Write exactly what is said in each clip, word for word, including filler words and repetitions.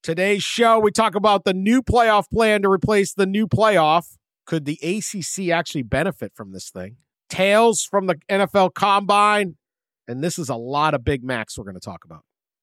Today's show, we talk about the new playoff plan to replace the new playoff. Could the A C C actually benefit from this thing? Tales from the N F L Combine. And this is a lot of Big Macs we're going to talk about.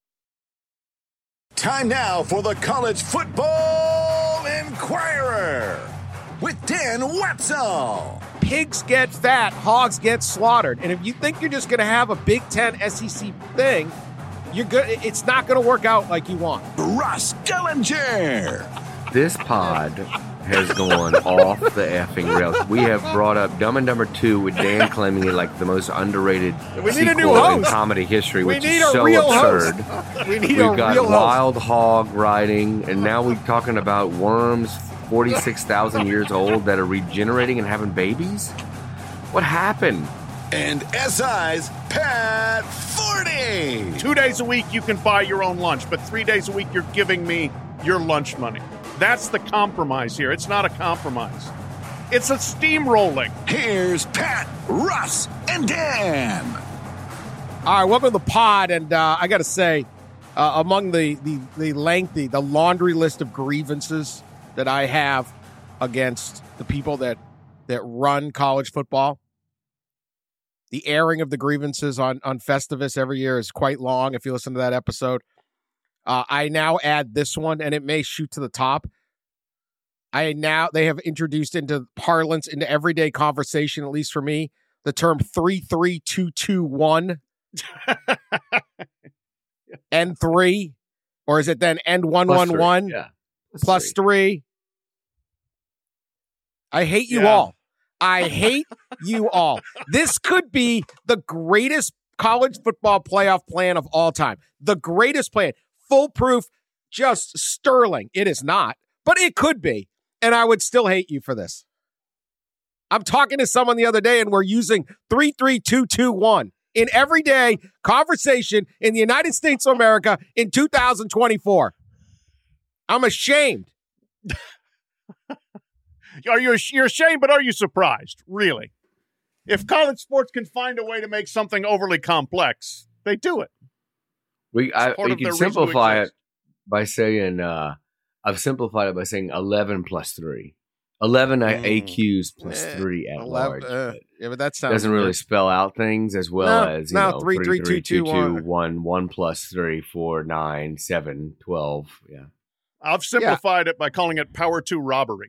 Time now for the College Football Inquirer with Dan Wetzel. Pigs get fat, hogs get slaughtered. And if you think you're just going to have a Big Ten S E C thing, you're good. It's not going to work out like you want. Russ Gellinger. This pod has gone off the effing rails. We have brought up Dumb and Dumber two with Dan claiming it like the most underrated we need a new sequel in host. comedy history, we which need is a so real absurd. Host. We need We've a got real wild host. hog riding, and now we're talking about worms forty-six thousand years old that are regenerating and having babies? What happened? And S I's Pat Forty. Two days a week you can buy your own lunch, but three days a week you're giving me your lunch money. That's the compromise here. It's not a compromise. It's a steamrolling. Here's Pat, Russ, and Dan. All right, welcome to the pod. And uh, I got to say, uh, among the, the, the lengthy, the laundry list of grievances that I have against the people that, that run college football, the airing of the grievances on, on Festivus every year is quite long. If you listen to that episode, uh, I now add this one, and it may shoot to the top. I now they have introduced into parlance, into everyday conversation, at least for me, the term three three two two one, N three, or is it then N one one one Yeah. plus three? I hate you Yeah. all. I hate you all. This could be the greatest college football playoff plan of all time. The greatest plan. Foolproof, just sterling. It is not, but it could be. And I would still hate you for this. I'm talking to someone the other day, and we're using three three two two one in everyday conversation in the United States of America in two thousand twenty-four. I'm ashamed. Are you you're ashamed, but are you surprised? Really? If college sports can find a way to make something overly complex, they do it. We I, part you of can their reason to simplify it exist. by saying, uh, I've simplified it by saying eleven plus three. eleven Mm. A Qs plus Eh, three at eleven, large. uh, but yeah, but that sounds doesn't really weird. spell out things as well No, as, you no, know, three, three, two, two, one. one, one plus three, four, nine, seven, twelve. Yeah. I've simplified it by calling it Power Two Robbery.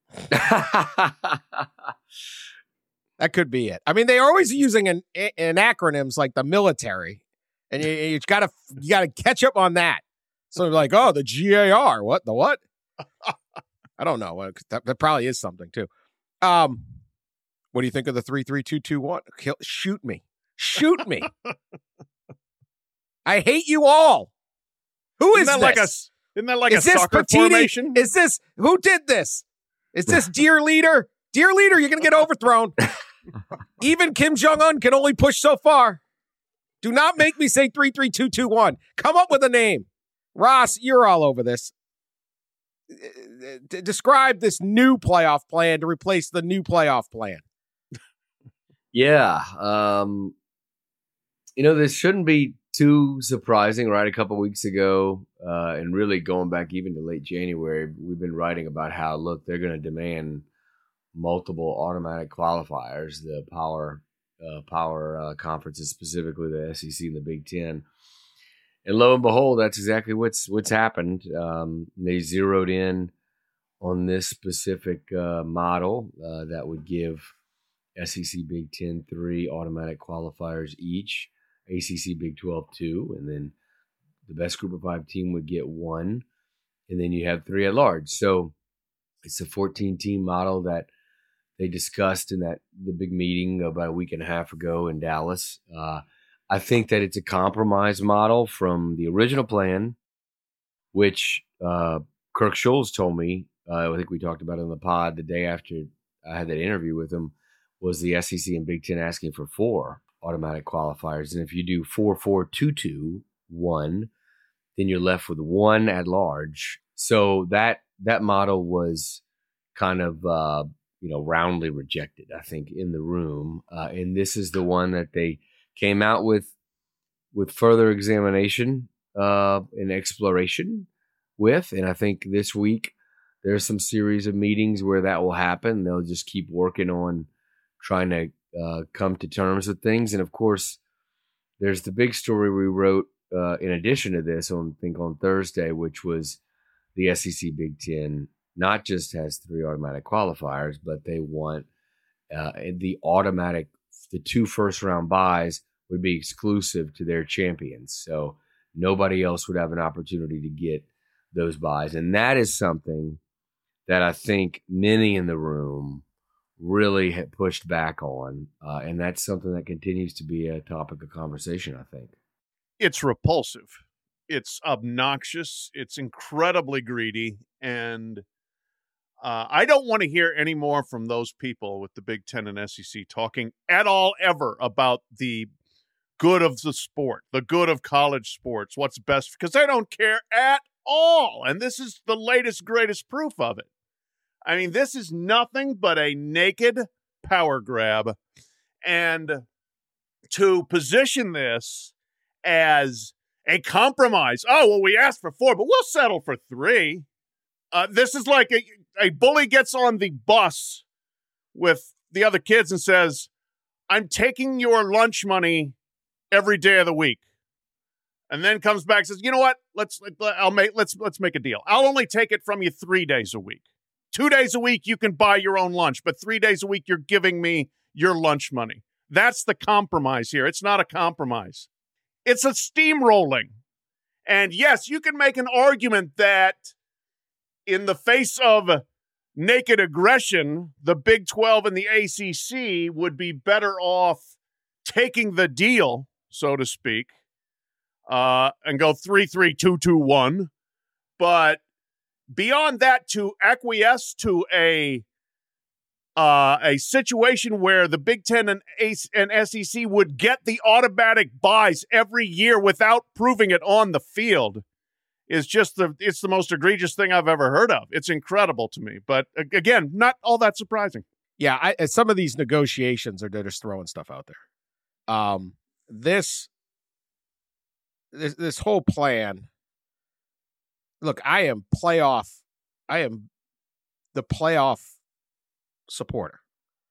That could be it. I mean, they're always using an, an acronyms like the military, and you, you got to you got to catch up on that. So they're like, oh, the G A R, what the what? I don't know. Well, That, that probably is something too. Um, what do you think of the three three two two one? Kill, shoot me, shoot me. I hate you all. Who is Isn't that this? like a isn't that like is a this soccer Patini? formation? Is this who did this? Is this dear leader? Dear leader, you're gonna get overthrown. Even Kim Jong-un can only push so far. Do not make me say three three two two one. Come up with a name. Ross, you're all over this. D- describe this new playoff plan to replace the new playoff plan. Yeah. Um, you know, this shouldn't be too surprising, right? A couple weeks ago, uh, and really going back even to late January, we've been writing about how, look, they're going to demand multiple automatic qualifiers, the power uh, power uh, conferences, specifically the S E C and the Big Ten. And lo and behold, that's exactly what's what's happened. Um, they zeroed in on this specific uh, model uh, that would give S E C Big Ten three automatic qualifiers each, A C C Big twelve two, and then the best group of five team would get one, and then you have three at large. So it's a fourteen team model that they discussed in that the big meeting about a week and a half ago in Dallas. Uh, I think that it's a compromise model from the original plan, which uh, Kirk Schulz told me, uh, I think we talked about it on the pod the day after I had that interview with him, was the S E C and Big Ten asking for four automatic qualifiers. And if you do four four two two one, then you're left with one at large. So that that model was kind of uh, you know roundly rejected, I think, in the room. Uh, and this is the one that they came out with with further examination uh, and exploration. with. And I think this week there's some series of meetings where that will happen. They'll just keep working on trying to uh, come to terms with things. And of course, there's the big story we wrote uh, in addition to this on, I think on Thursday, which was the S E C Big Ten not just has three automatic qualifiers, but they want uh, the automatic, the two first round buys would be exclusive to their champions. So nobody else would have an opportunity to get those buys. And that is something that I think many in the room really had pushed back on. Uh, and that's something that continues to be a topic of conversation, I think. It's repulsive. It's obnoxious. It's incredibly greedy. And uh, I don't want to hear any more from those people with the Big Ten and S E C talking at all ever about the good of the sport, the good of college sports, what's best, because they don't care at all. And this is the latest, greatest proof of it. I mean, this is nothing but a naked power grab. And to position this as a compromise, oh, well, we asked for four, but we'll settle for three. Uh, this is like a, a bully gets on the bus with the other kids and says, I'm taking your lunch money every day of the week. And then comes back and says, you know what? Let's, I'll make, let's, let's make a deal. I'll only take it from you three days a week. Two days a week, you can buy your own lunch, but three days a week, you're giving me your lunch money. That's the compromise here. It's not a compromise. It's a steamrolling. And yes, you can make an argument that in the face of naked aggression, the Big twelve and the A C C would be better off taking the deal, so to speak, uh, and go three three two two one. But beyond that, to acquiesce to a uh, a situation where the Big Ten and, A- and S E C would get the automatic buys every year without proving it on the field is just the it's the most egregious thing I've ever heard of. It's incredible to me. But again, not all that surprising. Yeah, I, some of these negotiations are they're just throwing stuff out there. Um, this this this whole plan. Look, I am playoff. I am the playoff supporter.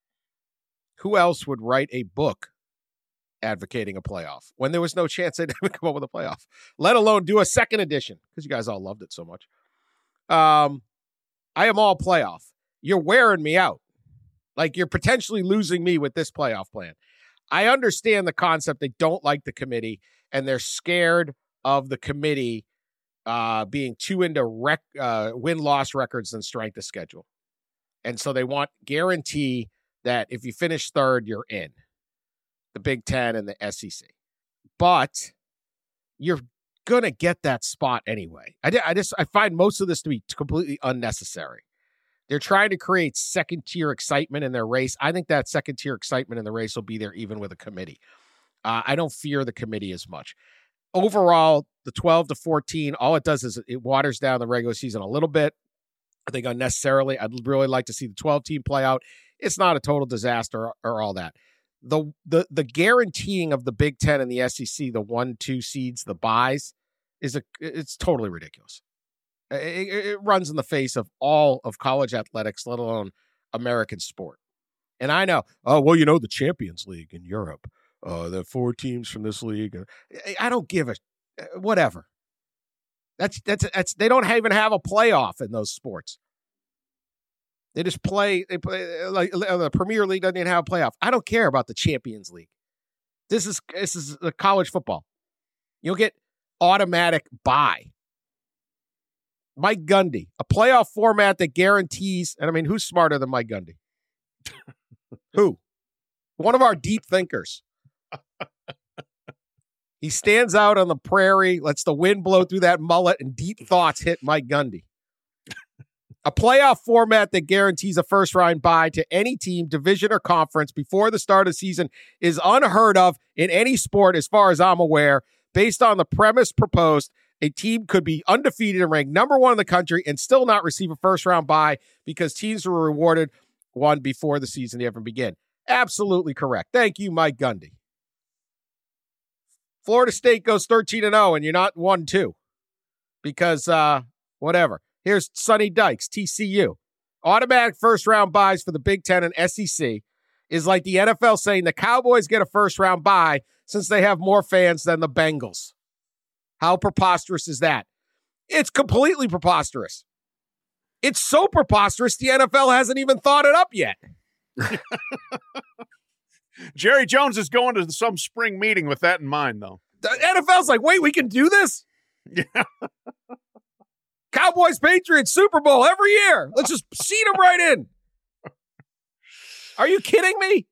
Who else would write a book advocating a playoff when there was no chance they'd ever come up with a playoff, let alone do a second edition? Because you guys all loved it so much. Um, I am all playoff. You're wearing me out. Like you're potentially losing me with this playoff plan. I understand the concept. They don't like the committee and they're scared of the committee Uh, being too into rec, uh, win-loss records and strength of schedule. And so they want guarantee that if you finish third, you're in the Big Ten and the S E C. But you're going to get that spot anyway. I, I just I find most of this to be completely unnecessary. They're trying to create second-tier excitement in their race. I think that second-tier excitement in the race will be there even with a committee. Uh, I don't fear the committee as much. Overall, the twelve to fourteen, all it does is it waters down the regular season a little bit. I think unnecessarily. I'd really like to see the twelve team play out. It's not a total disaster or, or all that. The, the the guaranteeing of the Big Ten and the S E C, the one, two seeds, the buys, is a it's totally ridiculous. It, it runs in the face of all of college athletics, let alone American sport. And I know, oh, well, you know, the Champions League in Europe. Uh, the four teams from this league. I don't give a whatever. That's that's that's. They don't even have a playoff in those sports. They just play. They play like the Premier League doesn't even have a playoff. I don't care about the Champions League. This is this is a college football. You'll get automatic bye. Mike Gundy, a playoff format that guarantees. And I mean, who's smarter than Mike Gundy? Who? One of our deep thinkers. He stands out on the prairie, lets the wind blow through that mullet, and deep thoughts hit Mike Gundy. A playoff format that guarantees a first-round bye to any team, division, or conference before the start of the season is unheard of in any sport as far as I'm aware. Based on the premise proposed, a team could be undefeated and ranked number one in the country and still not receive a first-round bye because teams were rewarded one before the season even began. Absolutely correct. Thank you, Mike Gundy. Florida State goes thirteen and oh, and you're not one two because uh, whatever. Here's Sonny Dykes, T C U. Automatic first-round buys for the Big Ten and S E C is like the N F L saying the Cowboys get a first-round bye since they have more fans than the Bengals. How preposterous is that? It's completely preposterous. It's so preposterous the N F L hasn't even thought it up yet. Jerry Jones is going to some spring meeting with that in mind, though. The N F L's like, wait, we can do this? Yeah. Cowboys, Patriots, Super Bowl every year. Let's just seat them right in. Are you kidding me?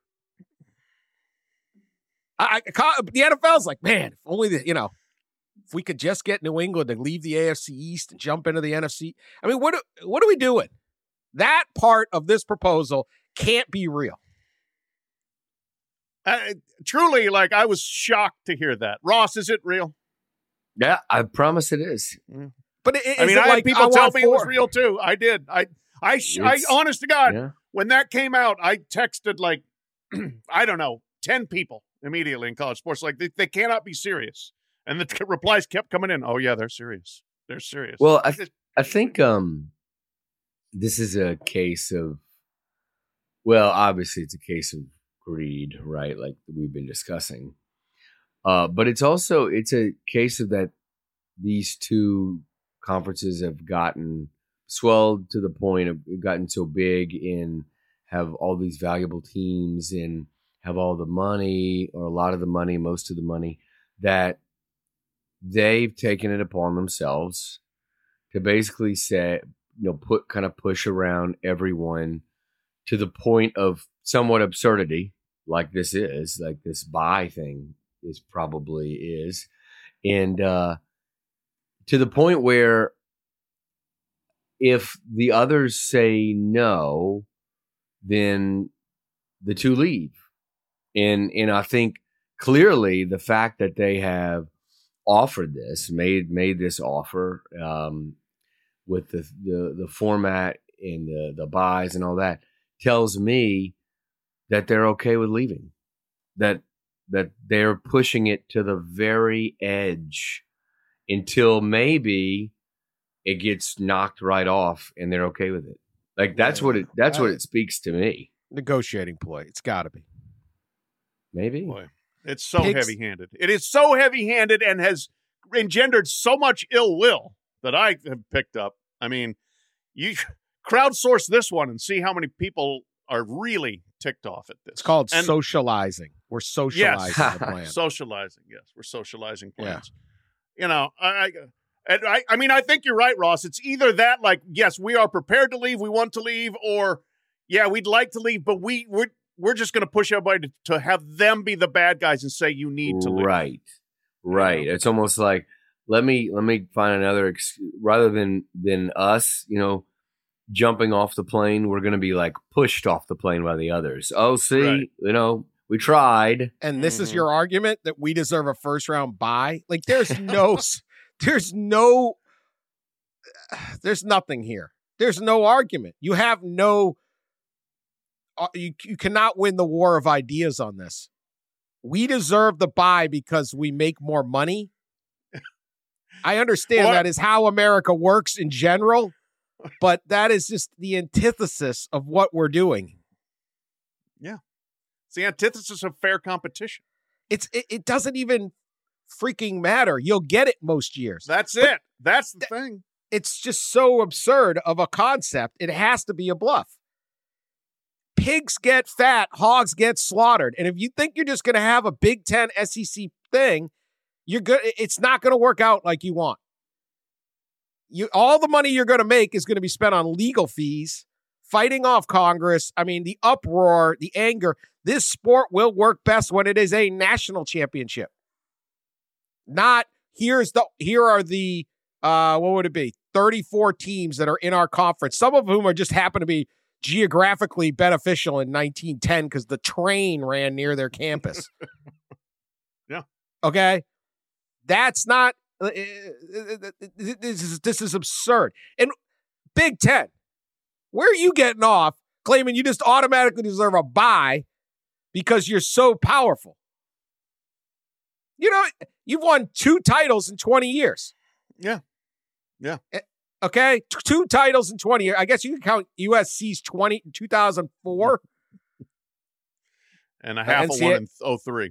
I, I, the N F L's like, man, if only the, you know, if we could just get New England to leave the A F C East and jump into the N F C. I mean, what what are we doing? That part of this proposal can't be real. Uh, truly, like, I was shocked to hear that. Ross, is it real? Yeah, I promise it is. Mm. But it, I mean, it I like, had people I tell me four? it was real too. I did. I, I, I, honest to God, yeah. when that came out, I texted like, I don't know, ten people immediately in college sports. Like, they, they cannot be serious. And the t- replies kept coming in. Oh yeah, they're serious. They're serious. Well, I, th- I think um, this is a case of, well, obviously it's a case of greed, right? Like we've been discussing. Uh, but it's also, it's a case of that these two conferences have gotten swelled to the point of gotten so big and have all these valuable teams and have all the money or a lot of the money, most of the money, that they've taken it upon themselves to basically say, you know, put kind of push around everyone to the point of somewhat absurdity, like this is, like this buy thing is probably is. And uh, to the point where if the others say no, then the two leave. And and I think clearly the fact that they have offered this, made made this offer um, with the, the the format and the the buys and all that, tells me that they're okay with leaving. That that they're pushing it to the very edge until maybe it gets knocked right off and they're okay with it. Like that's yeah. what it that's I, what it speaks to me. Negotiating ploy. It's got to be. Maybe. Boy, it's so Pigs. heavy-handed. It is so heavy-handed and has engendered so much ill will that I have picked up. I mean, you crowdsource this one and see how many people are really ticked off at this. It's called and, socializing. We're socializing yes. the plan. Socializing, yes. We're socializing plans. Yeah. You know, I, I and I I mean, I think you're right, Ross. It's either that, like, yes, we are prepared to leave, we want to leave, or yeah, we'd like to leave, but we we're we're just going to push everybody to, to have them be the bad guys and say you need to leave. Right, right. You know? It's almost like let me let me find another ex- rather than than us, you know, jumping off the plane. We're going to be like pushed off the plane by the others. Oh, see, right. you know, we tried. And this mm-hmm. is your argument that we deserve a first round bye? Like, there's no, there's no, there's nothing here. There's no argument. You have no. Uh, you you cannot win the war of ideas on this. We deserve the bye because we make more money. I understand what? that is how America works in general, but that is just the antithesis of what we're doing. Yeah. It's the antithesis of fair competition. It's it, it doesn't even freaking matter. You'll get it most years. That's but it. That's the th- thing. It's just so absurd of a concept. It has to be a bluff. Pigs get fat, hogs get slaughtered. And if you think you're just going to have a Big Ten S E C thing, you're good. It's not going to work out like you want. You all the money you're going to make is going to be spent on legal fees, fighting off Congress. I mean, the uproar, the anger. This sport will work best when it is a national championship. Not here's the here are the uh what would it be? thirty-four teams that are in our conference. Some of whom are just happen to be geographically beneficial in nineteen ten because the train ran near their campus. Yeah. Okay. That's not, uh, this is, this is absurd. And Big Ten, where are you getting off claiming you just automatically deserve a bye because you're so powerful? You know, you've won two titles in twenty years. Yeah. Yeah. Okay, T- two titles in twenty years. I guess you can count U S C's twenty two thousand four. And a half Uh, of one in oh three.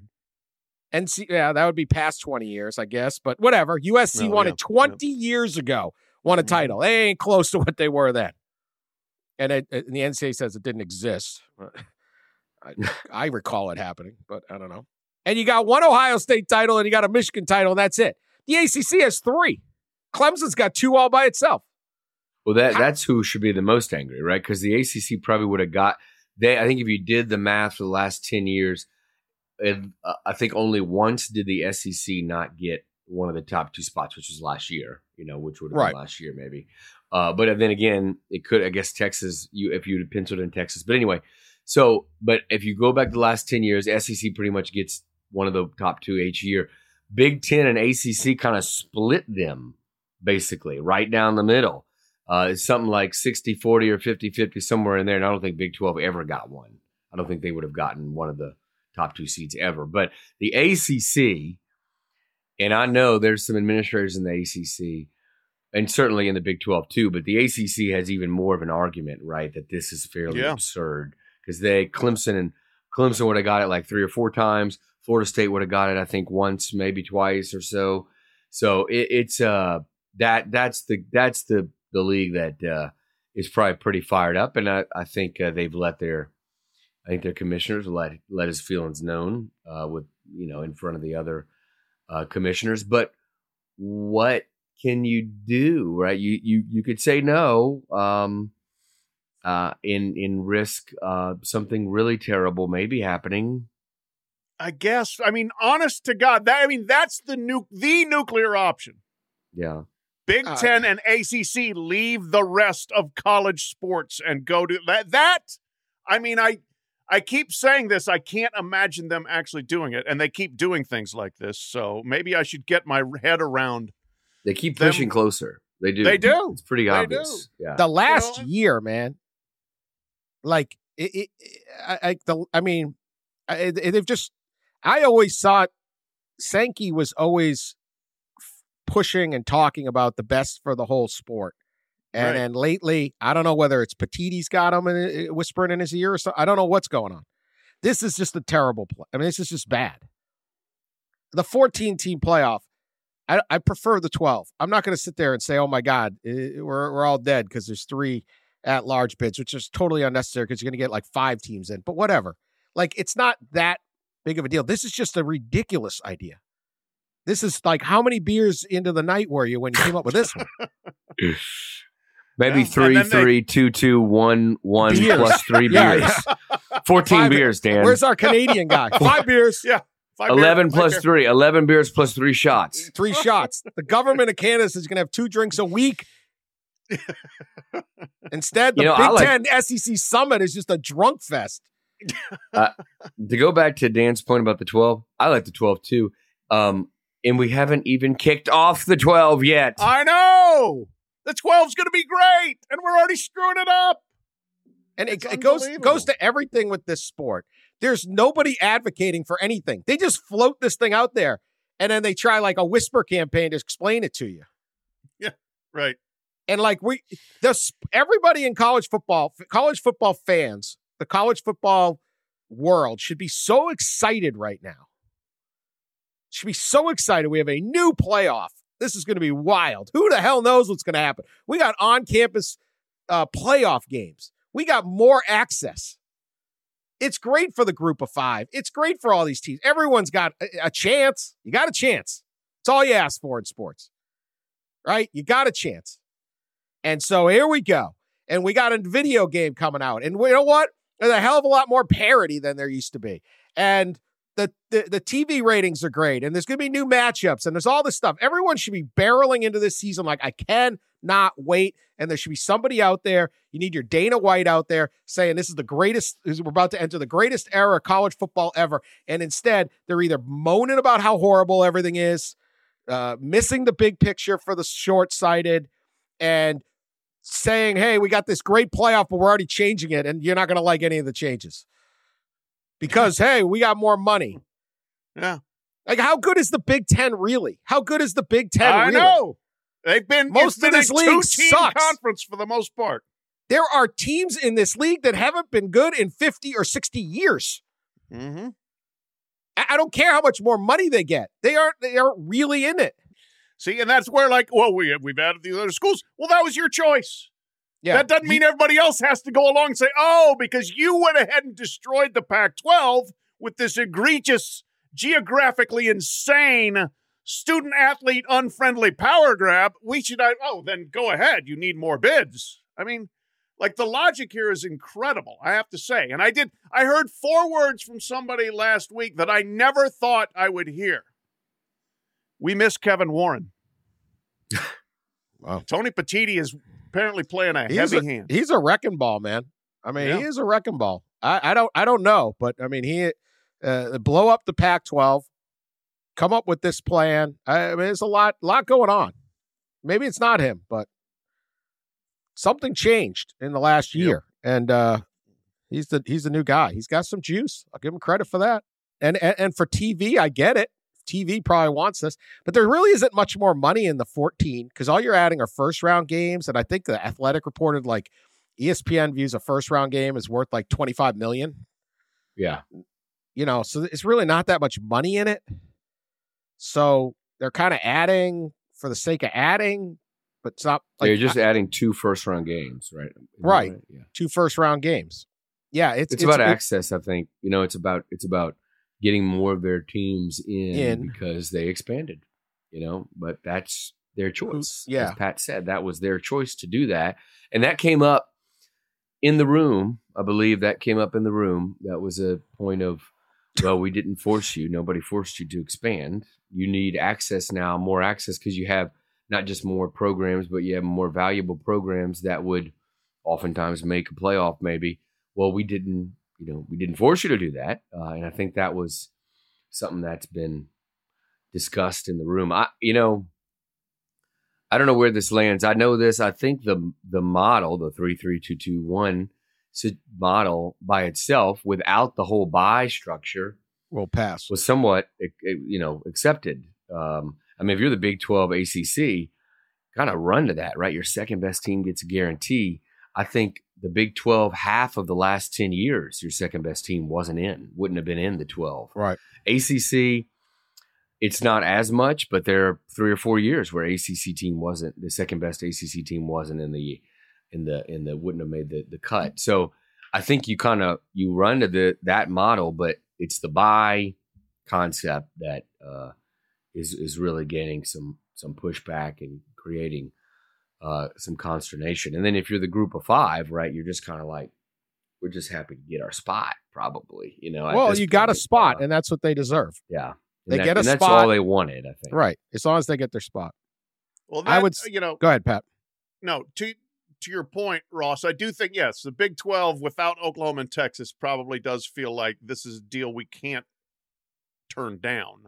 N C, yeah, that would be past twenty years, I guess. But whatever. U S C No, won yeah, it twenty years ago. Won a title. They ain't close to what they were then. And, it, it, and the N C A A says it didn't exist. I, I recall it happening, but I don't know. And you got one Ohio State title and you got a Michigan title, and that's it. The A C C has three. Clemson's got two all by itself. Well, that that's who should be the most angry, right? Because the A C C probably would have got they. I think if you did the math for the last ten years, it, uh, I think only once did the S E C not get one of the top two spots, which was last year. You know, which would have Right. been last year maybe. Uh, but then again, it could. I guess Texas. You if you'd penciled in Texas, but anyway. So, but if you go back the last ten years, S E C pretty much gets one of the top two each year. Big Ten and A C C kind of split them. Basically, right down the middle. Uh, it's something like sixty forty or fifty fifty, somewhere in there. And I don't think Big twelve ever got one. I don't think they would have gotten one of the top two seeds ever. But the A C C, and I know there's some administrators in the A C C, and certainly in the Big twelve too, but the A C C has even more of an argument, right, that this is fairly Yeah. absurd. Because they, Clemson and Clemson would have got it like three or four times. Florida State would have got it, I think, once, maybe twice or so. So it, it's uh that that's the that's the the league that uh, is probably pretty fired up, and I, I think uh, they've let their I think their commissioners let let his feelings known uh, with you know in front of the other uh, commissioners. But what can you do, right? You you you could say no, um, uh, in in risk uh, something really terrible maybe happening. I guess. I mean, honest to God, that I mean that's the nu- the nuclear option. Yeah. Big Uh, Ten and A C C leave the rest of college sports and go to that. That I mean, I I keep saying this. I can't imagine them actually doing it, and they keep doing things like this. So maybe I should get my head around. They keep Them- pushing closer. They do. They do. It's pretty They obvious. Yeah. The last know, year, man, like it, it, I, I, the, I mean, I, they've just. I always thought Sankey was always pushing and talking about the best for the whole sport, and Right. then lately, I don't know whether it's Petitti's got him and whispering in his ear or something. I don't know what's going on. This is just a terrible play. I mean, this is just bad. The fourteen team playoff. I, I prefer the twelve. I'm not going to sit there and say, "Oh my God, eh, we're we're all dead" because there's three at large bids, which is totally unnecessary because you're going to get like five teams in. But whatever. Like it's not that big of a deal. This is just a ridiculous idea. This is like how many beers into the night were you when you came up with this one? Maybe Yeah. three, And then they- three, two, two, one, one Beers. plus three Yeah, beers. Fourteen Five- beers, Dan. Where's our Canadian guy? Five beers, Yeah. Five Eleven beer- plus five beer- three. Eleven beers plus three shots. three shots. The government of Canada is going to have two drinks a week. Instead, the You know, Big I like- Ten S E C Summit is just a drunk fest. To go back to Dan's point about the twelve, I like the twelve too. Um, and we haven't even kicked off the twelve yet. I know. The twelve's going to be great, and we're already screwing it up. And it, It's it goes unbelievable. goes to everything with this sport. There's nobody advocating for anything. They just float this thing out there, and then they try like a whisper campaign to explain it to you. Right. And like we, this everybody in college football, college football fans, the college football world should be so excited right now. Should be so excited. We have a new playoff. This is going to be wild. Who the hell knows what's going to happen? We got on-campus uh, playoff games. We got more access. It's great for the group of five. It's great for all these teams. Everyone's got a, a chance. You got a chance. It's all you ask for in sports, right? You got a chance. And so here we go. And we got a video game coming out. And you know what? There's a hell of a lot more parity than there used to be. And the, the, the T V ratings are great. And there's going to be new matchups. And there's all this stuff. Everyone should be barreling into this season like, I cannot wait. And there should be somebody out there. You need your Dana White out there saying this is the greatest, we're about to enter the greatest era of college football ever. And instead, they're either moaning about how horrible everything is, uh, missing the big picture for the short-sighted, and saying, hey, we got this great playoff, but we're already changing it, and you're not going to like any of the changes. Because, hey, we got more money. Yeah. Like, how good is the Big Ten really? How good is the Big Ten I really? know. They've been Most it's of been this a league two-team sucks. conference for the most part. There are teams in this league that haven't been good in fifty or sixty years. Mm-hmm. I, I don't care how much more money they get. They aren't. They aren't really in it. See, and that's where, like, well, we we've added the other schools. Well, that was your choice. Yeah, That doesn't mean everybody else has to go along and say, oh, because you went ahead and destroyed the Pac twelve with this egregious, geographically insane, student-athlete unfriendly power grab. We should, oh, then go ahead. You need more bids. I mean, like, the logic here is incredible, I have to say. And I did, I heard four words from somebody last week that I never thought I would hear. We miss Kevin Warren. Wow. Tony Petitti is apparently playing a He's heavy a, hand. He's a wrecking ball, man. I mean, Yeah. he is a wrecking ball. I, I don't, I don't know, but I mean, he uh, blow up the Pac twelve, come up with this plan. I, I mean, there's a lot, lot going on. Maybe it's not him, but something changed in the last year, Yep. and uh, he's the he's the new guy. He's got some juice. I'll give him credit for that. And and, and for T V, I get it. T V probably wants this, but there really isn't much more money in the fourteen because all you're adding are first round games. And I think the Athletic reported like E S P N views a first round game is worth like twenty-five million. Yeah. You know, so it's really not that much money in it. So they're kind of adding for the sake of adding, but it's not like They're just adding two first round games, right? Isn't that Right. Yeah. two first round games. Yeah, it's, It's, about it- access, I think. You know, it's about it's about getting more of their teams in, In. because they expanded. You know, but that's their choice. yeah. As Pat said, that was their choice to do that. And that came up in the room. I believe that came up in the room. That was a point of, well, we didn't force you. Nobody forced you to expand. You need access now, more access, because you have not just more programs, but you have more valuable programs that would oftentimes make a playoff maybe. Well, we didn't, you know, we didn't force you to do that. Uh, and I think that was something that's been discussed in the room. I, you know, I don't know where this lands. I know this. I think the the model, the three three two two one model by itself, without the whole buy structure, will pass. was somewhat, you know, accepted. Um, I mean, if you're the Big twelve A C C, kind of run to that, right? Your second best team gets a guarantee. I think the Big twelve, half of the last ten years, your second best team wasn't in, wouldn't have been in the twelve. Right. A C C, it's not as much, but there are three or four years where A C C team wasn't, the second best A C C team wasn't in the, in the, in the, wouldn't have made the, the cut. So I think you kind of, you run to the, that model, but it's the buy concept that uh, is, is really gaining some, some pushback and creating uh, some consternation. And then if you're the group of five, right, you're just kind of like, we're just happy to get our spot, probably, you know. at Well, this you got a point. spot, Uh, and that's what they deserve. yeah. And They that- get a and that's spot. all they wanted, I think. Right. As long as they get their spot. Well, I that, would s- you know, Go ahead, Pat. no, to to your point, Ross, I do think, yes, the Big twelve without Oklahoma and Texas probably does feel like this is a deal we can't turn down.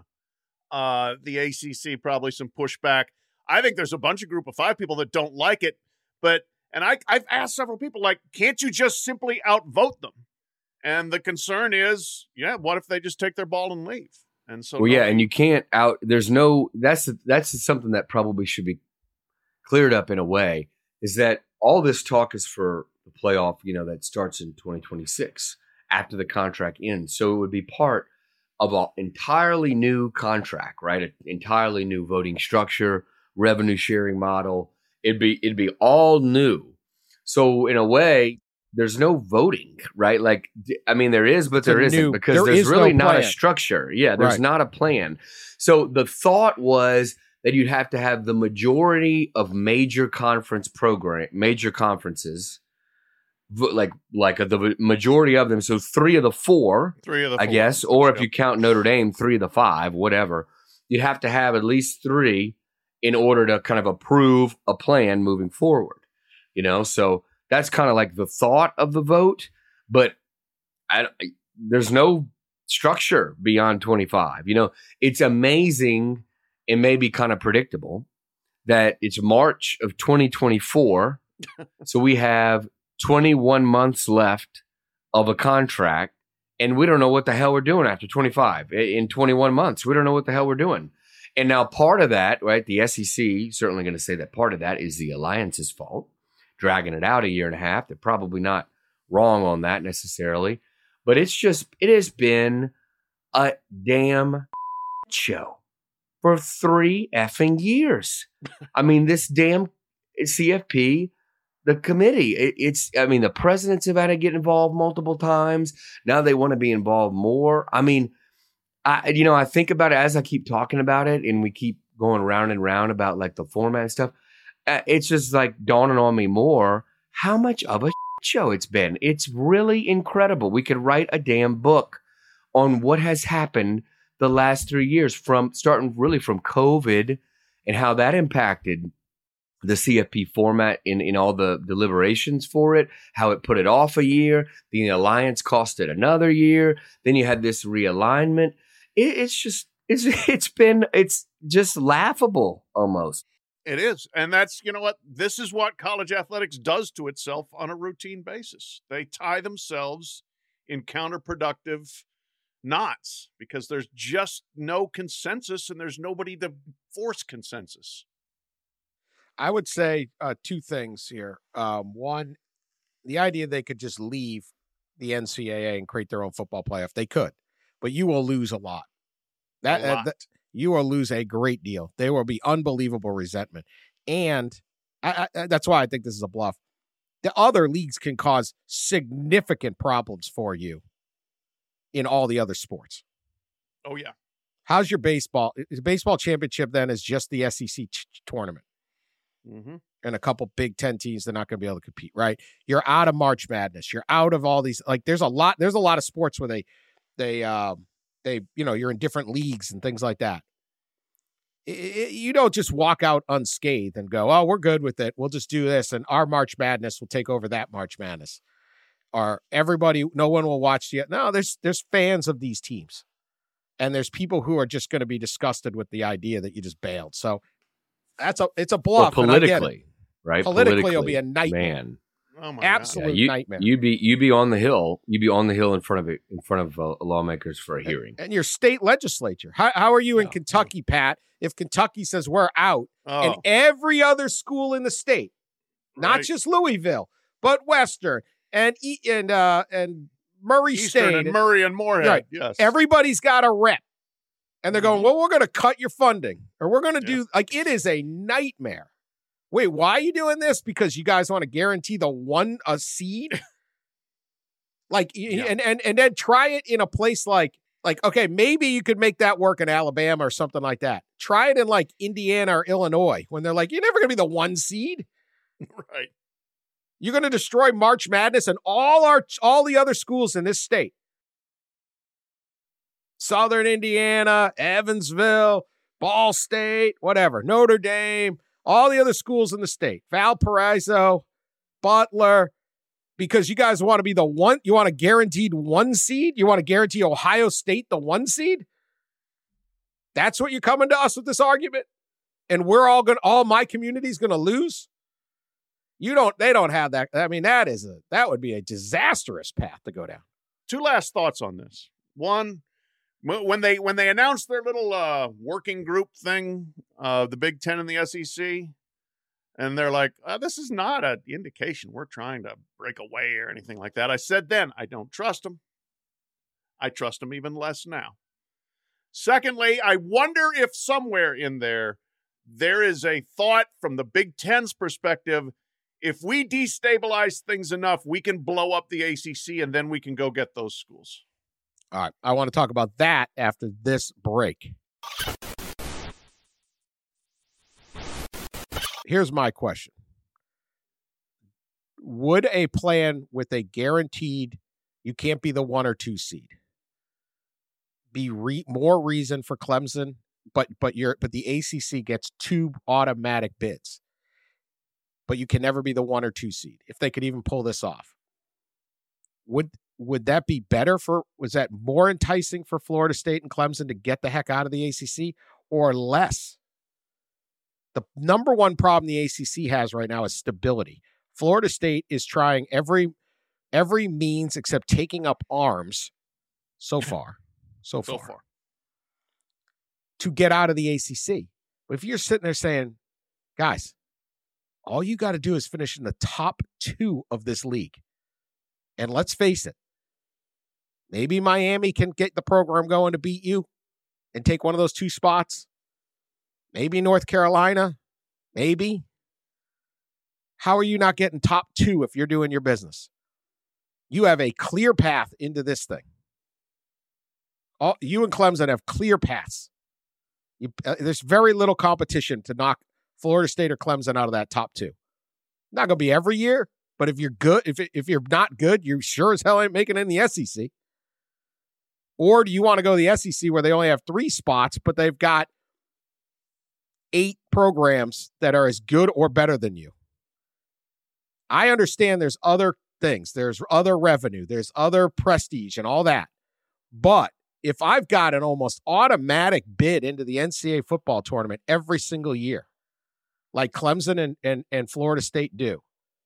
Uh, the A C C, probably some pushback. I think there's a bunch of group of five people that don't like it, but, and I, I've asked several people, like, can't you just simply outvote them? And the concern is, yeah, what if they just take their ball and leave? And so, Well, yeah, nobody- and you can't out. There's no. That's that's something that probably should be cleared up in a way. Is that all this talk is for the playoff? You know, that starts in twenty twenty-six after the contract ends. So it would be part of an entirely new contract, right? An entirely new voting structure, revenue sharing model. It'd be it'd be all new. So in a way, there's no voting, right? Like, d- I mean, there is, but It's a there isn't new- because there there's is no really not a plan. structure. Yeah, there's Right. not a plan. So the thought was that you'd have to have the majority of major conference program, major conferences, vo- like like the majority of them. So three of the four, three of the I four. guess, or if Yep. you count Notre Dame, three of the five, whatever. You'd have to have at least three in order to kind of approve a plan moving forward. You know, so that's kind of like the thought of the vote, but I, there's no structure beyond twenty-five. You know, it's amazing and maybe kind of predictable that it's March of twenty twenty-four. So we have twenty-one months left of a contract, and we don't know what the hell we're doing after twenty-five. In twenty-one months, we don't know what the hell we're doing. And now part of that, right, the S E C, certainly going to say that part of that is the Alliance's fault, dragging it out a year and a half. They're probably not wrong on that necessarily. But it's just, it has been a damn show for three effing years. I mean, this damn C F P, the committee, it, it's, I mean, the presidents have had to get involved multiple times. Now they want to be involved more. I mean, I, you know, I think about it as I keep talking about it and we keep going round and round about like the format and stuff. Uh, it's just like dawning on me more how much of a show it's been. It's really incredible. We could write a damn book on what has happened the last three years from starting really from COVID and how that impacted the C F P format in, in all the deliberations for it, how it put it off a year. The Alliance cost it another year. Then you had this realignment. It, it's just, it's, it's been, it's just laughable almost. It is. And that's, you know what, this is what college athletics does to itself on a routine basis. They tie themselves in counterproductive knots because there's just no consensus and there's nobody to force consensus. I would say uh, two things here. Um, one, the idea they could just leave the N C double A and create their own football playoff. They could, but you will lose a lot. That, a lot. Uh, that you will lose a great deal. There will be unbelievable resentment. And I, I, that's why I think this is a bluff. The other leagues can cause significant problems for you in all the other sports. Oh, yeah. How's your baseball? The baseball championship then is just the S E C ch- tournament. Mm-hmm. And a couple Big Ten teams, they're not going to be able to compete, right? You're out of March Madness. You're out of all these. Like, there's a lot. There's a lot of sports where they, they, um, they, you know, you're in different leagues and things like that. It, it, you don't just walk out unscathed and go, "Oh, we're good with it. We'll just do this, and our March Madness will take over that March Madness." Or everybody, no one will watch yet. No, there's there's fans of these teams, and there's people who are just going to be disgusted with the idea that you just bailed. So. That's a it's a bluff. Well, politically, right? Politically, politically, it'll be a nightmare. Man. Oh my Absolute Yeah, you, nightmare. You'd be you'd be on the hill. You'd be on the hill in front of it, in front of uh, lawmakers for a hearing. And, and your state legislature. How how are you in Yeah. Kentucky, Pat? If Kentucky says we're out, Oh, and every other school in the state, not right. just Louisville, but Western and E- and uh, and Murray Eastern State, and Murray and Moorhead. Right. Yes. everybody's got a rep. And they're going, Mhm. well, we're going to cut your funding, or we're going to Yeah. do, like, it is a nightmare. Wait, why are you doing this? Because you guys want to guarantee the one a seed? Like, y- Yeah. and, and, and then try it in a place like, like, okay, maybe you could make that work in Alabama or something like that. Try it in like Indiana or Illinois when they're like, you're never going to be the one seed. Right. You're going to destroy March Madness and all our, all the other schools in this state. Southern Indiana, Evansville, Ball State, whatever, Notre Dame, all the other schools in the state, Valparaiso, Butler, because you guys want to be the one, you want a guaranteed one seed? You want to guarantee Ohio State the one seed? That's what you're coming to us with this argument? And we're all going to, all my community's going to lose? You don't, they don't have that. I mean, that is a, that would be a disastrous path to go down. Two last thoughts on this. One, when they when they announced their little uh, working group thing, uh, the Big Ten and the S E C, and they're like, uh, this is not an indication we're trying to break away or anything like that. I said then, I don't trust them. I trust them even less now. Secondly, I wonder if somewhere in there, there is a thought from the Big Ten's perspective, if we destabilize things enough, we can blow up the A C C and then we can go get those schools. All right. I want to talk about that after this break. Here's my question. Would a plan with a guaranteed, you can't be the one or two seed, be re- more reason for Clemson, but but you're but the A C C gets two automatic bids, but you can never be the one or two seed if they could even pull this off? Would Would that be better for, was that more enticing for Florida State and Clemson to get the heck out of the A C C or less? The number one problem the A C C has right now is stability. Florida State is trying every every means except taking up arms so far. So far. So far. to get out of the A C C. But if you're sitting there saying, guys, all you got to do is finish in the top two of this league. And let's face it, maybe Miami can get the program going to beat you and take one of those two spots. Maybe North Carolina. Maybe. How are you not getting top two if you're doing your business? You have a clear path into this thing. All, you and Clemson have clear paths. You, uh, there's very little competition to knock Florida State or Clemson out of that top two. Not going to be every year, but if you're good, if if you're not good, you sure as hell ain't making it in the S E C. Or do you want to go to the S E C where they only have three spots, but they've got eight programs that are as good or better than you? I understand there's other things. There's other revenue. There's other prestige and all that. But if I've got an almost automatic bid into the N C double A football tournament every single year, like Clemson and, and, and Florida State do,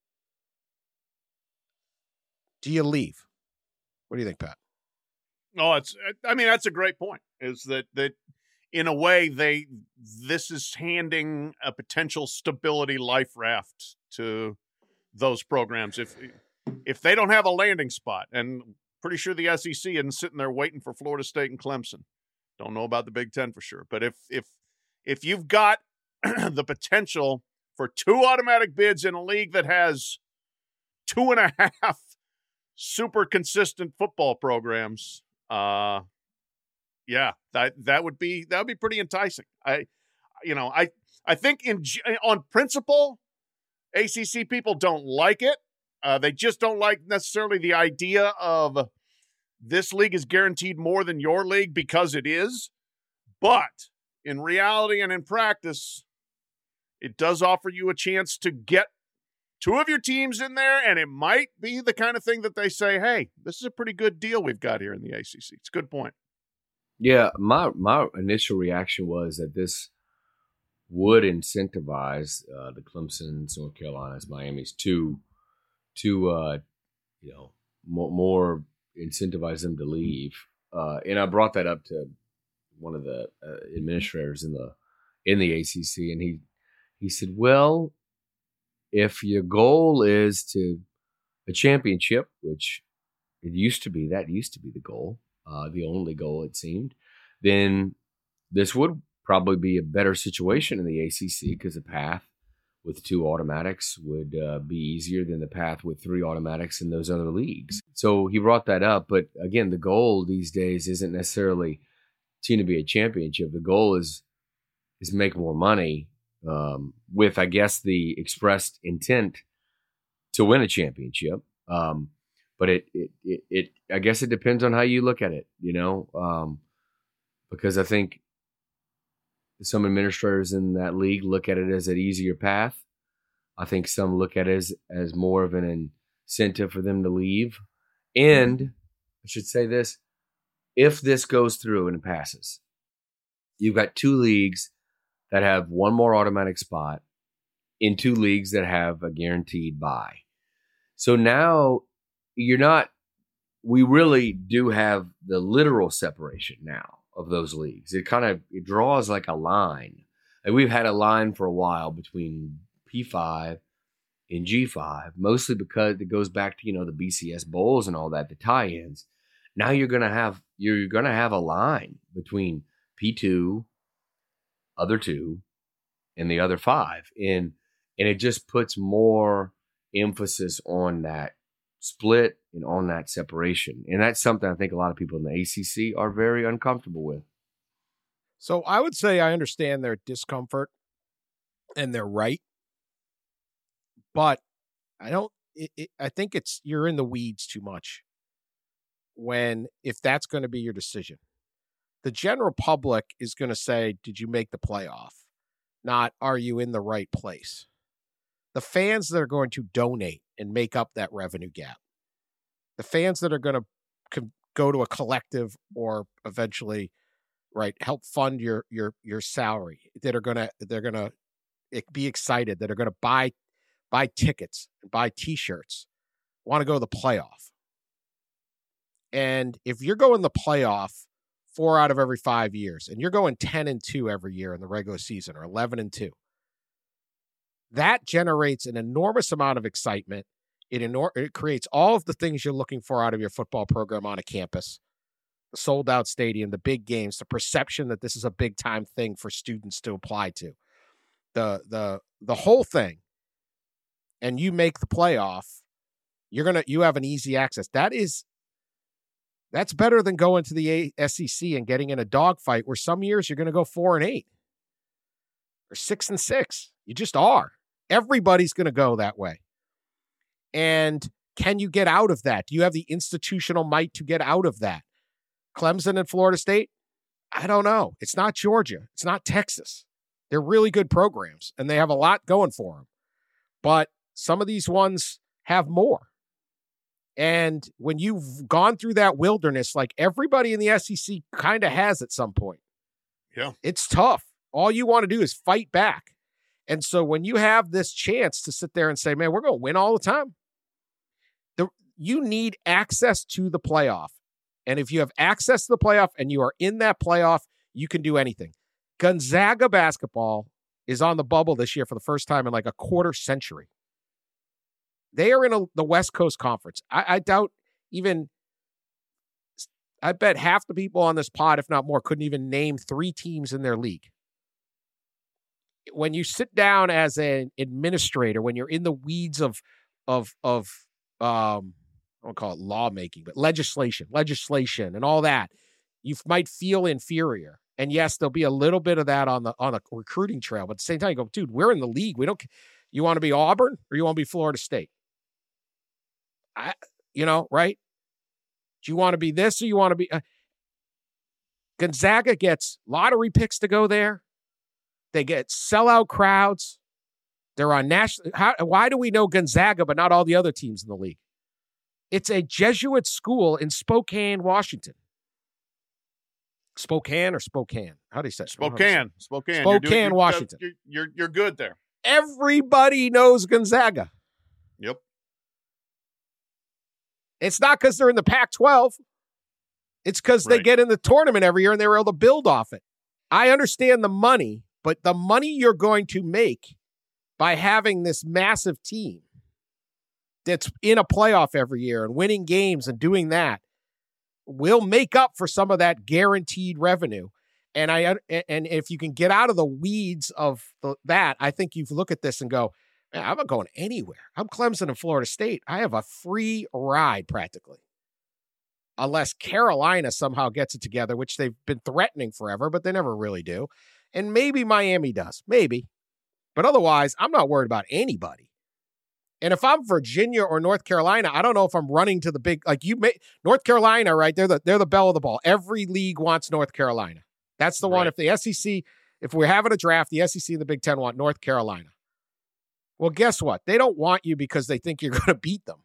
do you leave? What do you think, Pat? Oh, it's, I mean, that's a great point, is that, that in a way they, this is handing a potential stability life raft to those programs. If, if they don't have a landing spot, and pretty sure the S E C isn't sitting there waiting for Florida State and Clemson. Don't know about the Big Ten for sure. But if, if, if you've got the potential for two automatic bids in a league that has two and a half super consistent football programs, uh, yeah, that that would be that would be pretty enticing. I, you know, I I think in on principle, A C C people don't like it. Uh, they just don't like necessarily the idea of this league is guaranteed more than your league, because it is. But in reality and in practice, it does offer you a chance to get two of your teams in there, and it might be the kind of thing that they say, hey, this is a pretty good deal we've got here in the A C C. It's a good point. Yeah, my my initial reaction was that this would incentivize uh, the Clemsons, North Carolinas, Miamis to to uh, you know more, more incentivize them to leave. Uh, and I brought that up to one of the uh, administrators in the in the A C C, and he he said, "Well, if your goal is to a championship, which it used to be, that used to be the goal, uh, the only goal it seemed, then this would probably be a better situation in the A C C, because the path with two automatics would uh, be easier than the path with three automatics in those other leagues." So he brought that up. But again, the goal these days isn't necessarily team to be a championship. The goal is is make more money, um, with, I guess, the expressed intent to win a championship. Um, but it, it, it, it, I guess it depends on how you look at it, you know, um, because I think some administrators in that league look at it as an easier path. I think some look at it as, as more of an incentive for them to leave. And I should say this, if this goes through and it passes, you've got two leagues that have one more automatic spot in two leagues that have a guaranteed bye. So now you're not, we really do have the literal separation now of those leagues. It kind of, it draws like a line. And we've had a line for a while between P five and G five, mostly because it goes back to, you know, the B C S bowls and all that, the tie-ins. Now you're going to have, you're going to have a line between P two, other two, and the other five. And, and it just puts more emphasis on that split and on that separation. And that's something I think a lot of people in the A C C are very uncomfortable with. So I would say I understand their discomfort, and they're right. But I don't, it, it, I think it's, you're in the weeds too much when, if that's going to be your decision. The general public is going to say, did you make the playoff? Not, are you in the right place? The fans that are going to donate and make up that revenue gap, the fans that are going to co- go to a collective or eventually, right, help fund your your your salary, that are going to, they're going to be excited, that are going to buy buy tickets and buy T-shirts, want to go to the playoff. And if you're going the playoff four out of every five years, and you're going ten and two every year in the regular season or eleven and two. That generates an enormous amount of excitement. It, enor- it creates all of the things you're looking for out of your football program on a campus. The sold-out stadium, the big games, the perception that this is a big-time thing for students to apply to. The the the whole thing. And you make the playoff, you're gonna you have an easy access. That is that's better than going to the S E C and getting in a dogfight where some years you're gonna go four and eight or six and six. You just are. Everybody's gonna go that way. And can you get out of that? Do you have the institutional might to get out of that? Clemson and Florida State? I don't know. It's not Georgia. It's not Texas. They're really good programs, and they have a lot going for them. But some of these ones have more. And when you've gone through that wilderness, like everybody in the S E C kind of has at some point, yeah, it's tough. All you want to do is fight back. And so when you have this chance to sit there and say, man, we're going to win all the time, the, you need access to the playoff. And if you have access to the playoff and you are in that playoff, you can do anything. Gonzaga basketball is on the bubble this year for the first time in like a quarter century. They are in a, the West Coast Conference. I, I doubt even, I bet half the people on this pod, if not more, couldn't even name three teams in their league. When you sit down as an administrator, when you're in the weeds of, of, of, um, I won't call it lawmaking, but legislation, legislation and all that, you might feel inferior. And yes, there'll be a little bit of that on the, on the recruiting trail, but at the same time you go, dude, we're in the league. We don't, you want to be Auburn or you want to be Florida State? I, you know, right? Do you want to be this or you want to be? Uh, Gonzaga gets lottery picks to go there. They get sellout crowds. They're on national. How, why do we know Gonzaga but not all the other teams in the league? It's a Jesuit school in Spokane, Washington. Spokane or Spokane? How do you say it? Spokane. Spokane. Spokane, you're doing, you're, Washington. You're, you're, you're good there. Everybody knows Gonzaga. Yep. It's not because they're in the Pac twelve. It's because Right. they get in the tournament every year and they were able to build off it. I understand the money, but the money you're going to make by having this massive team that's in a playoff every year and winning games and doing that will make up for some of that guaranteed revenue. And I and if you can get out of the weeds of the, that, I think you look at this and go, man, I'm not going anywhere. I'm Clemson and Florida State. I have a free ride practically. Unless Carolina somehow gets it together, which they've been threatening forever, but they never really do. And maybe Miami does. Maybe. But otherwise, I'm not worried about anybody. And if I'm Virginia or North Carolina, I don't know if I'm running to the big, like you may, North Carolina, right? They're the, they're the belle of the ball. Every league wants North Carolina. That's the one. Right. If the S E C, if we're having a draft, the S E C and the Big Ten want North Carolina. Well, guess what? They don't want you because they think you're going to beat them.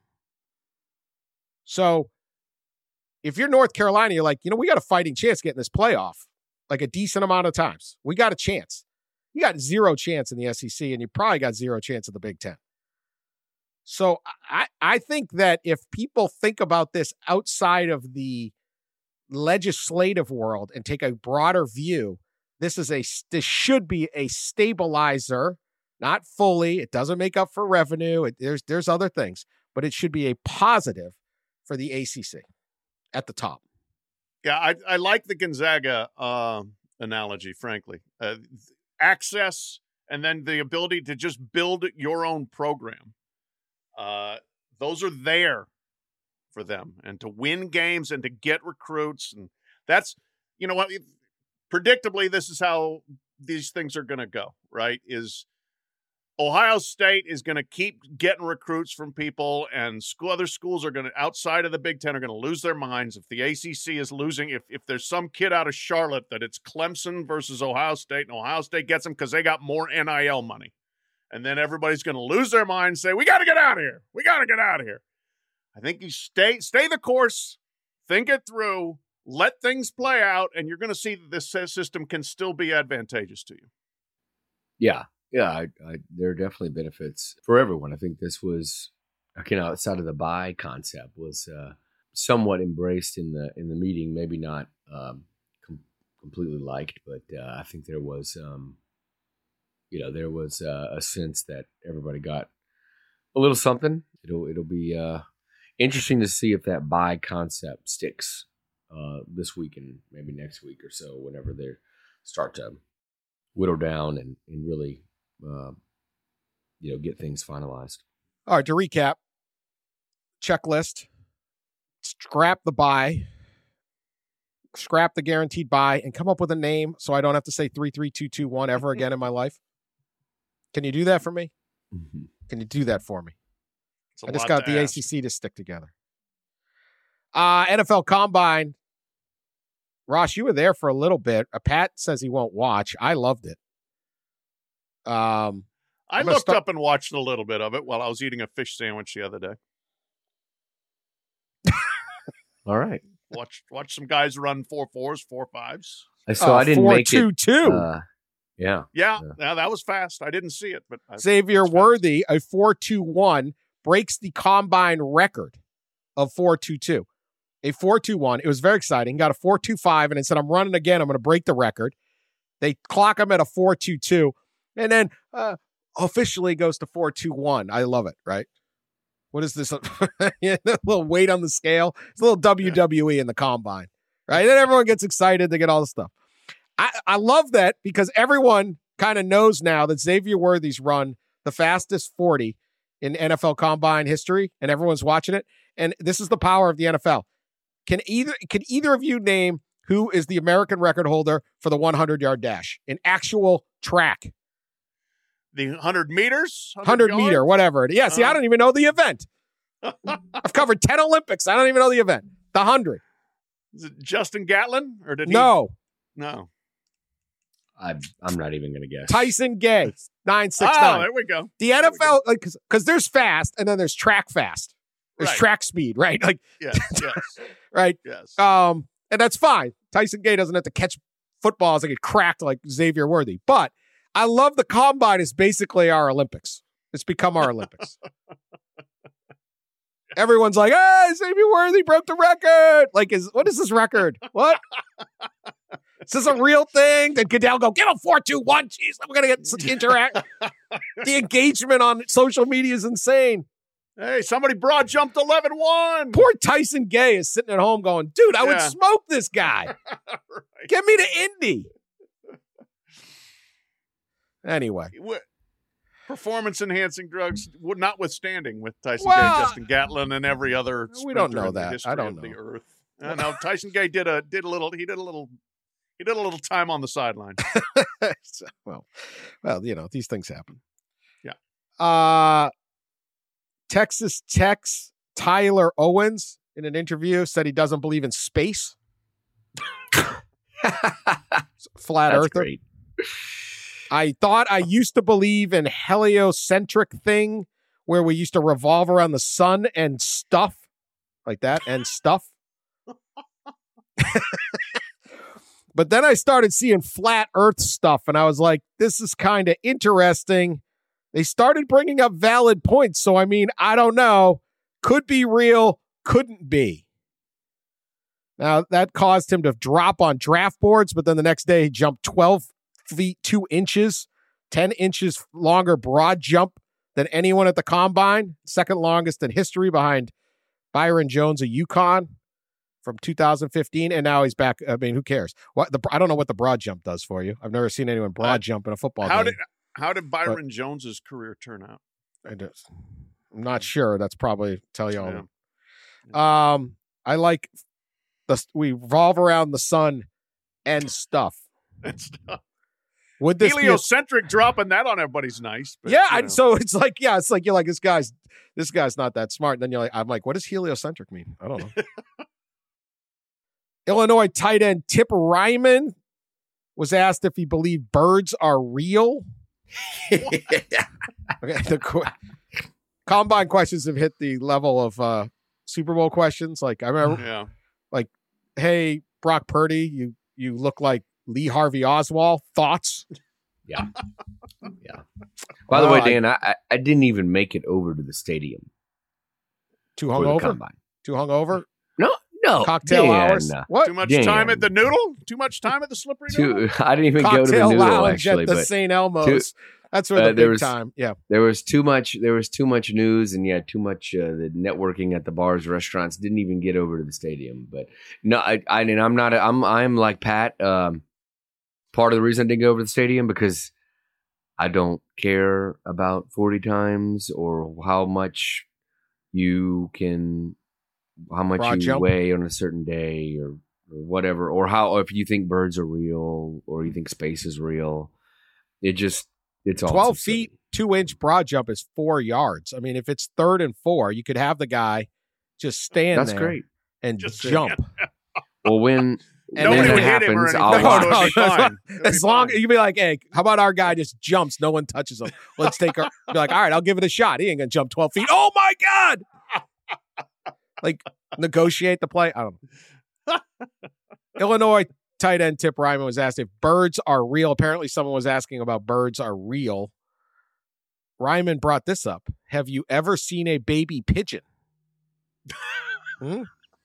So if you're North Carolina, you're like, you know, we got a fighting chance getting this playoff, like a decent amount of times. We got a chance. You got zero chance in the S E C, and you probably got zero chance in the Big Ten. So I, I think that if people think about this outside of the legislative world and take a broader view, this is a this should be a stabilizer, not fully. It doesn't make up for revenue. It, there's there's other things, but it should be a positive for the A C C at the top. Yeah, I, I like the Gonzaga uh, analogy, frankly. Uh, access and then the ability to just build your own program. Uh, those are there for them, and to win games and to get recruits. And that's, you know what, predictably, this is how these things are going to go, right? Is Ohio State is going to keep getting recruits from people, and school, other schools are going to, outside of the Big Ten, are going to lose their minds. If the A C C is losing, if, if there's some kid out of Charlotte that it's Clemson versus Ohio State, and Ohio State gets them because they got more N I L money. And then everybody's going to lose their mind and say, we got to get out of here. We got to get out of here. I think you stay stay the course, think it through, let things play out, and you're going to see that this system can still be advantageous to you. Yeah, yeah, I, I, there are definitely benefits for everyone. I think this was, again, outside of the buy concept, was uh, somewhat embraced in the in the meeting, maybe not um, completely liked, but uh, I think there was, um, you know, there was uh, a sense that everybody got a little something. It'll it'll be uh, interesting to see if that buy concept sticks uh, this week and maybe next week or so, whenever they start to whittle down and, and really, uh, you know, get things finalized. All right, to recap, checklist, scrap the buy, scrap the guaranteed buy, and come up with a name so I don't have to say three three two two one ever again in my life. Can you do that for me? Mm-hmm. Can you do that for me? It's a I just lot got to the ask. A C C to stick together. Uh, N F L Combine. Ross, you were there for a little bit. Uh, Pat says he won't watch. I loved it. Um, I I'm gonna looked start- up and watched a little bit of it while I was eating a fish sandwich the other day. All right. Watch watch some guys run four fours, four fives. So uh, I didn't four, make two, it. two. Uh, yeah. Yeah, Yeah. yeah, that was fast. I didn't see it, but I, Xavier it's fast. Worthy, a four two one, breaks the combine record of four two two. A four two one. It was very exciting. Got a four two five, and it said, I'm running again. I'm going to break the record. They clock him at a four two two, and then uh, officially goes to four two one. I love it, right? What is this? A little weight on the scale. It's a little W W E in the combine, right? And everyone gets excited to get all the stuff. I, I love that because everyone kind of knows now that Xavier Worthy's run the fastest forty in N F L Combine history, and everyone's watching it. And this is the power of the N F L. Can either can either of you name who is the American record holder for the hundred-yard dash in actual track? The one hundred meters? hundred yards? meter, whatever. Yeah, see, I Uh. don't even know the event. I've covered ten Olympics. I don't even know the event. The one hundred. Is it Justin Gatlin? Or did he? No. No. I, I'm not even going to guess. Tyson Gay, nine six Oh, nine. there we go. The N F we L, like, because there's fast and then there's track fast. There's Right. track speed, right? Like, Yes, yes, right? yes. Um, and that's fine. Tyson Gay doesn't have to catch footballs that get cracked like Xavier Worthy. But I love the combine is basically our Olympics. It's become our Olympics. Everyone's like, "Hey, Xavier Worthy broke the record." Like, is what is this record? What? Is this a real thing? Did Goodell go, give him four two one? Jeez, we're gonna get some interact. The engagement on social media is insane. Hey, somebody broad jumped eleven one. Poor Tyson Gay is sitting at home going, dude, I would Yeah. smoke this guy. Right. Get me to Indy. Anyway. Performance enhancing drugs, would notwithstanding with Tyson Well, Gay, Justin Gatlin, and every other. we don't sprinter know in the that. history I don't of the know. earth. I know Tyson Gay did a did a little. He did a little. He did a little time on the sideline. So, well, well, you know, these things happen. Yeah. Uh, Texas Tech's Tyler Owens in an interview said he doesn't believe in space. Flat That's earther. great. I thought I used to believe in heliocentric thing where we used to revolve around the sun and stuff like that and stuff. But then I started seeing flat earth stuff and I was like, this is kind of interesting. They started bringing up valid points. So, I mean, I don't know. Could be real, couldn't be. Now, that caused him to drop on draft boards, but then the next day he jumped twelve feet, two inches, ten inches longer broad jump than anyone at the combine. Second longest in history behind Byron Jones of UConn from two thousand fifteen. And now he's back. I mean, who cares? What the I don't know what the broad jump does for you. I've never seen anyone broad Uh, jump in a football How game. did how did Byron Jones's career turn out? I just, I'm not sure. That's probably tell you all. Yeah. Um, I like the we revolve around the sun and stuff. That's tough. Would this be a, Heliocentric dropping that on everybody's nice. But, yeah? you I, know. so it's like yeah, it's like you're like this guy's this guy's not that smart. And then you're like I'm like, what does heliocentric mean? I don't know. Illinois tight end Tip Ryman was asked if he believed birds are real. Okay, the qu- combine questions have hit the level of uh, Super Bowl questions. Like I remember, Yeah. hey Brock Purdy, you you look like Lee Harvey Oswald. Thoughts? Yeah. Yeah. By the Oh, way, I- Dan, I, I, I didn't even make it over to the stadium Too for the hungover? combine. Too hungover? No, No, Cocktail Dan. hours. What? Too much Dan. time at the noodle? Too much time at the slippery noodle? Too, I didn't even Cocktail go to the noodle lounge actually, at the but Saint Elmo's. That's where uh, the there big was- time. Yeah. there was too much. There was too much news, and yeah, too much uh, the networking at the bars, restaurants. Didn't even get over to the stadium. But no, I, I and I'm not. A, I'm I'm like Pat. Um, part of the reason I didn't go over to the stadium because I don't care about forty times or how much you can, how much Broad you jump. weigh on a certain day or, or whatever, or how if you think birds are real or you think space is real. It just it's all twelve so silly. feet, two inch broad jump is four yards. I mean, if it's third and four, you could have the guy just stand That's there great. and Just jump. Well, when And when Nobody then it would hit him or happens, anything. I'll No, watch. no, It'd be as fine. long- It'd be As long fine. you be like, hey, how about our guy just jumps, no one touches him. Let's take a be like, all right, I'll give it a shot. He ain't gonna jump twelve feet. Oh my god! Like negotiate the play. I don't know. Illinois tight end Tip Ryman was asked if birds are real. Apparently, someone was asking about birds are real. Ryman brought this up. Have you ever seen a baby pigeon? Hmm?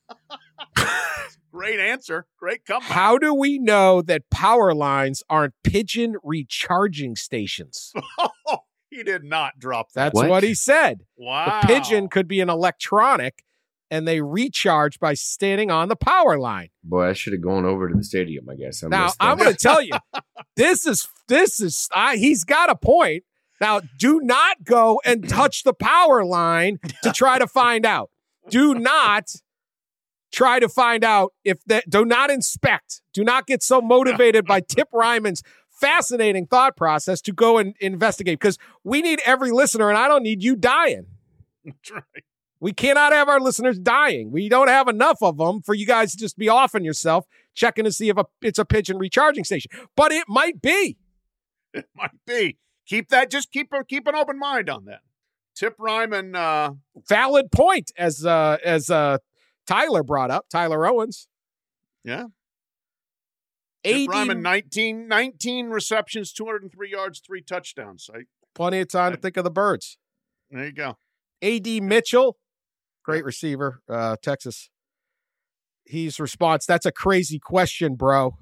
Great answer. Great comeback. How do we know that power lines aren't pigeon recharging stations? He did not drop that. That's What? what he said. Wow. The pigeon could be an electronic, and they recharge by standing on the power line. Boy, I should have gone over to the stadium. I guess I Now, missed I'm that. going to tell you, this is this is I, he's got a point. Now, do not go and touch the power line to try to find out. Do not try to find out if that. Do not inspect. Do not get so motivated by Tip Ryman's fascinating thought process to go and investigate, because we need every listener, and I don't need you dying. That's right. We cannot have our listeners dying. We don't have enough of them for you guys to just be offing yourself, checking to see if a, it's a pigeon recharging station. But it might be. It might be. Keep that. Just keep a, keep an open mind on that. Tip Ryman. Uh, Valid point, as uh, as uh, Tyler brought up, Tyler Owens. yeah. eighty, Tip Ryman, nineteen, nineteen receptions, two hundred three yards, three touchdowns. I, plenty of time to think of the birds. there you go. A D Mitchell, great receiver, uh, Texas. His response, that's a crazy question, bro.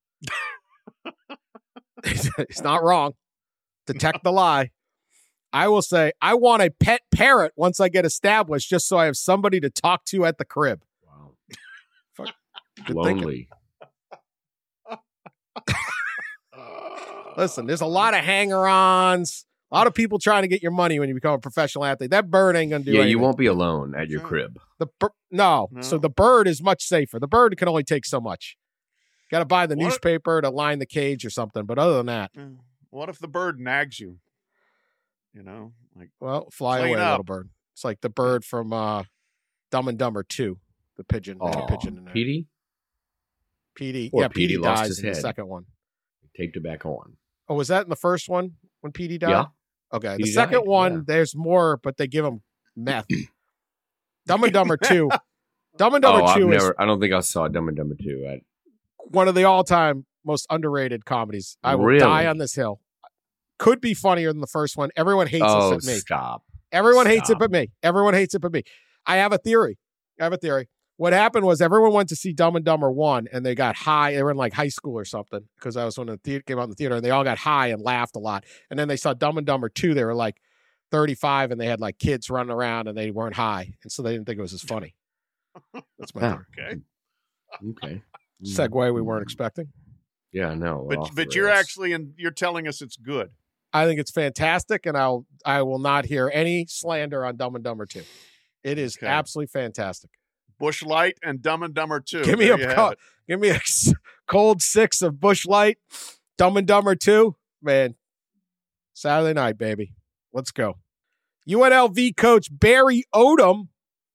He's not wrong. Detect the lie. I will say, I want a pet parrot once I get established, just so I have somebody to talk to at the crib. Wow. Fuck. Good thinking. Lonely. Listen, there's a lot of hanger-ons, a lot of people trying to get your money when you become a professional athlete. That bird ain't gonna do Yeah, anything. you won't be alone at your crib. The bir- no. No. so the bird is much safer. The bird can only take so much. Got to buy the What? newspaper to line the cage or something. But other than that, Mm. What if the bird nags you? You know, like well, fly Clean away, up. little bird. It's like the bird from uh, Dumb and Dumber two, the pigeon. There's a Oh, pigeon in there. Petey Petey. Poor Yeah, Petey, Petey lost dies his in the head. second one. taped it back on. Oh, was that in the first one when Petey died? Yeah. Okay. The Petey second died, one, yeah. there's more, but they give him meth. Dumb and Dumber two. Dumb and Dumber Oh, I've two is never. I don't think I saw Dumb and Dumber two. I, one of the all-time most underrated comedies. I will Really? die on this hill. Could be funnier than the first one. Everyone hates oh, us at me. stop! Everyone hates it stop. but me. Everyone hates it but me. I have a theory. I have a theory. What happened was everyone went to see Dumb and Dumber one, and they got high. They were in like high school or something, because I was when the theater came out in the theater, and they all got high and laughed a lot. And then they saw Dumb and Dumber two. They were like thirty-five, and they had like kids running around, and they weren't high, and so they didn't think it was as funny. That's my Oh. theory. okay, Okay. Segue we weren't expecting. Yeah, no. but off but the you're rails. actually in, you're telling us it's good. I think it's fantastic, and I'll I will not hear any slander on Dumb and Dumber two. It is Okay. absolutely fantastic. Bush Light and Dumb and Dumber two. Give me There a you have co- it. give me a s- cold six of Bush Light, Dumb and Dumber two, man. Saturday night, baby. Let's go. U N L V coach Barry Odom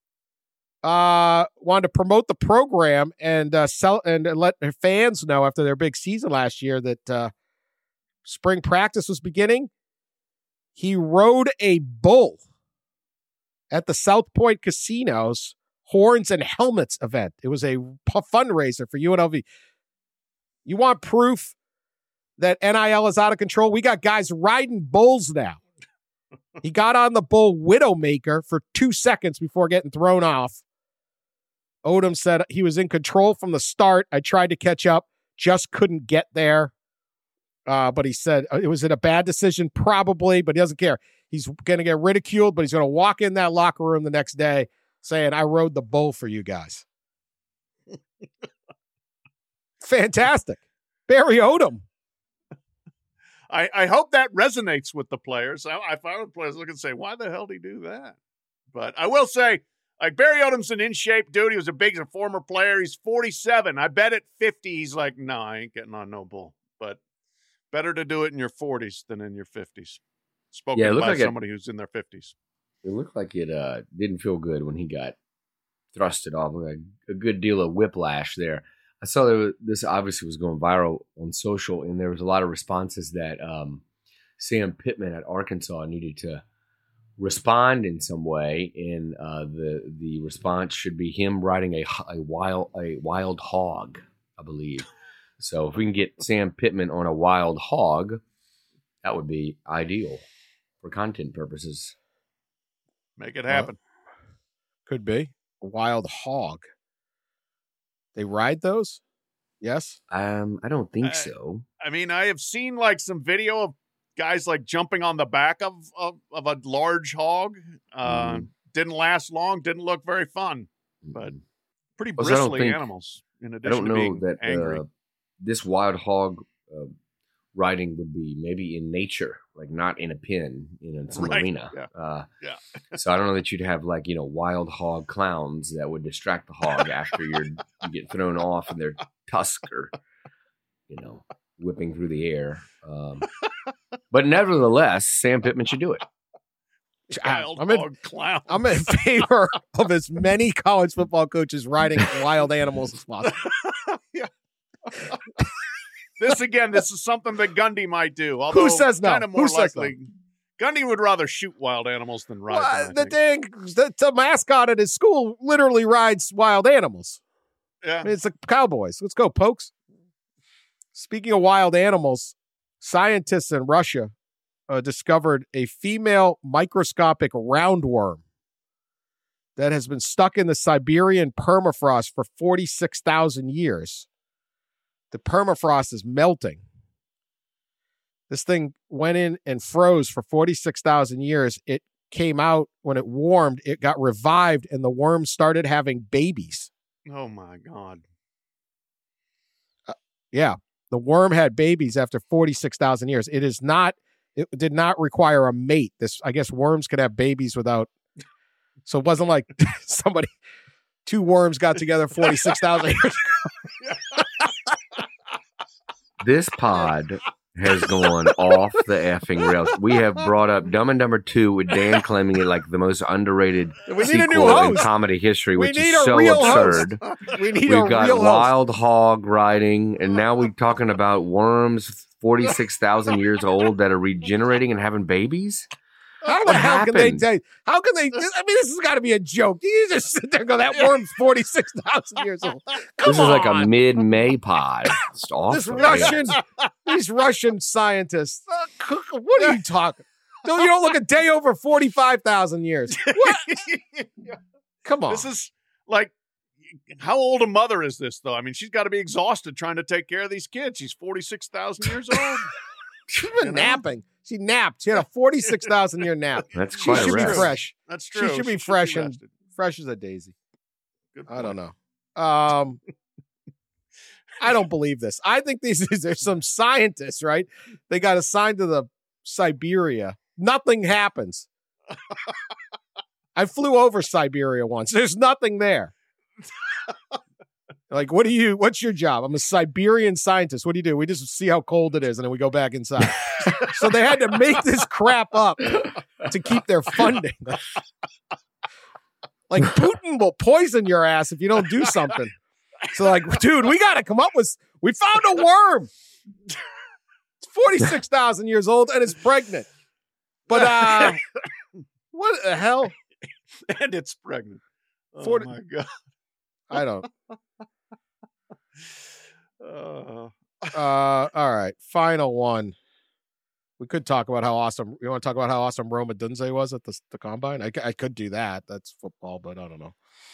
uh, wanted to promote the program and uh, sell and let their fans know after their big season last year that uh, spring practice was beginning. He rode a bull at the South Point Casino's Horns and Helmets event. It was a p- fundraiser for U N L V. You want proof that N I L is out of control? We got guys riding bulls now. He got on the bull Widowmaker for two seconds before getting thrown off. Odom said he was in control from the start. I tried to catch up, just couldn't get there. Uh, but he said it was in a bad decision, probably, but he doesn't care. He's going to get ridiculed, but he's going to walk in that locker room the next day saying, I rode the bull for you guys. Fantastic. Barry Odom. I, I hope that resonates with the players. I, I found the players look and say, why the hell did he do that? But I will say, like, Barry Odom's an in-shape dude. He was a big a former player. He's forty-seven. I bet at fifty, he's like, no, I ain't getting on no bull. But better to do it in your forties than in your fifties. Spoken yeah, by like somebody it, who's in their fifties. It looked like it uh, didn't feel good when he got thrusted off. A, a good deal of whiplash there. I saw that this obviously was going viral on social, and there was a lot of responses that um, Sam Pittman at Arkansas needed to respond in some way, and uh, the the response should be him riding a, a wild a wild hog, I believe. So if we can get Sam Pittman on a wild hog, that would be ideal for content purposes. Make it happen. Uh, could be a wild hog. They ride those? Yes. Um, I don't think I, so. I mean, I have seen like some video of guys like jumping on the back of of, of a large hog. Uh, mm. Didn't last long. Didn't look very fun, but pretty also, bristly think, animals. In I addition don't to know being that angry. Uh, this wild hog uh, riding would be maybe in nature, like not in a pen in some right. arena. Yeah. Uh, yeah. So I don't know that you'd have like, you know, wild hog clowns that would distract the hog after you're, you get thrown off and their tusk are, you know, whipping through the air. Um, but nevertheless, Sam Pittman should do it. Wild I'm in, hog clown. I'm in favor of as many college football coaches riding wild animals as possible. yeah. This again, this is something that Gundy might do. Although Who says no? Kind of more Who says likely, no? Gundy would rather shoot wild animals than ride Well, them. the dang the, the mascot at his school literally rides wild animals. Yeah, I mean, it's the Cowboys. Let's go, Pokes. Speaking of wild animals, scientists in Russia uh, discovered a female microscopic roundworm that has been stuck in the Siberian permafrost for forty-six thousand years. The permafrost is melting. This thing went in and froze for forty-six thousand years. It came out when it warmed. It got revived, and the worm started having babies. Oh, my God. Uh, yeah. The worm had babies after forty-six thousand years. It is not, it did not require a mate. This, I guess worms could have babies without, so it wasn't like somebody, two worms got together forty-six thousand years ago. This pod has gone off the effing rails. We have brought up Dumb and Dumber two with Dan claiming it like the most underrated We need sequel a new host. in comedy history, We which need is a so real absurd. host. We need We've a got real wild hog riding, and now we're talking about worms forty-six thousand years old that are regenerating and having babies. How the What hell can they happened? tell? How can they? I mean, this has got to be a joke. You just sit there and go, "That worm's forty-six thousand years old." Come This is on. like a mid-May pod. It's This awesome. Russian, these Russian scientists. Uh, what are you talking? No, you don't look a day over forty-five thousand years. What? Come on. This is like, how old a mother is this, though? I mean, she's got to be exhausted trying to take care of these kids. She's forty-six thousand years old. She's been You know? napping. She napped. She had a forty-six thousand year nap. That's She quite a should be rest. fresh. That's true. She should be fresh and rested. fresh as a daisy. Good I don't point. know. Um, I don't believe this. I think these there's some scientists, right? They got assigned to the Siberia. Nothing happens. I flew over Siberia once. There's nothing there. Like, what do you, what's your job? I'm a Siberian scientist. What do you do? We just see how cold it is and then we go back inside. So they had to make this crap up to keep their funding. Like, Putin will poison your ass if you don't do something. So, like, dude, we got to come up with, we found a worm. It's forty-six thousand years old and it's pregnant. But, uh, what the hell? And it's pregnant. Oh, forty my God. I don't. Uh, Uh, all right. Final one. We could talk about how awesome, you want to talk about how awesome Roma Dunze was at the, the combine? I, c- I could do that. That's football, but I don't know.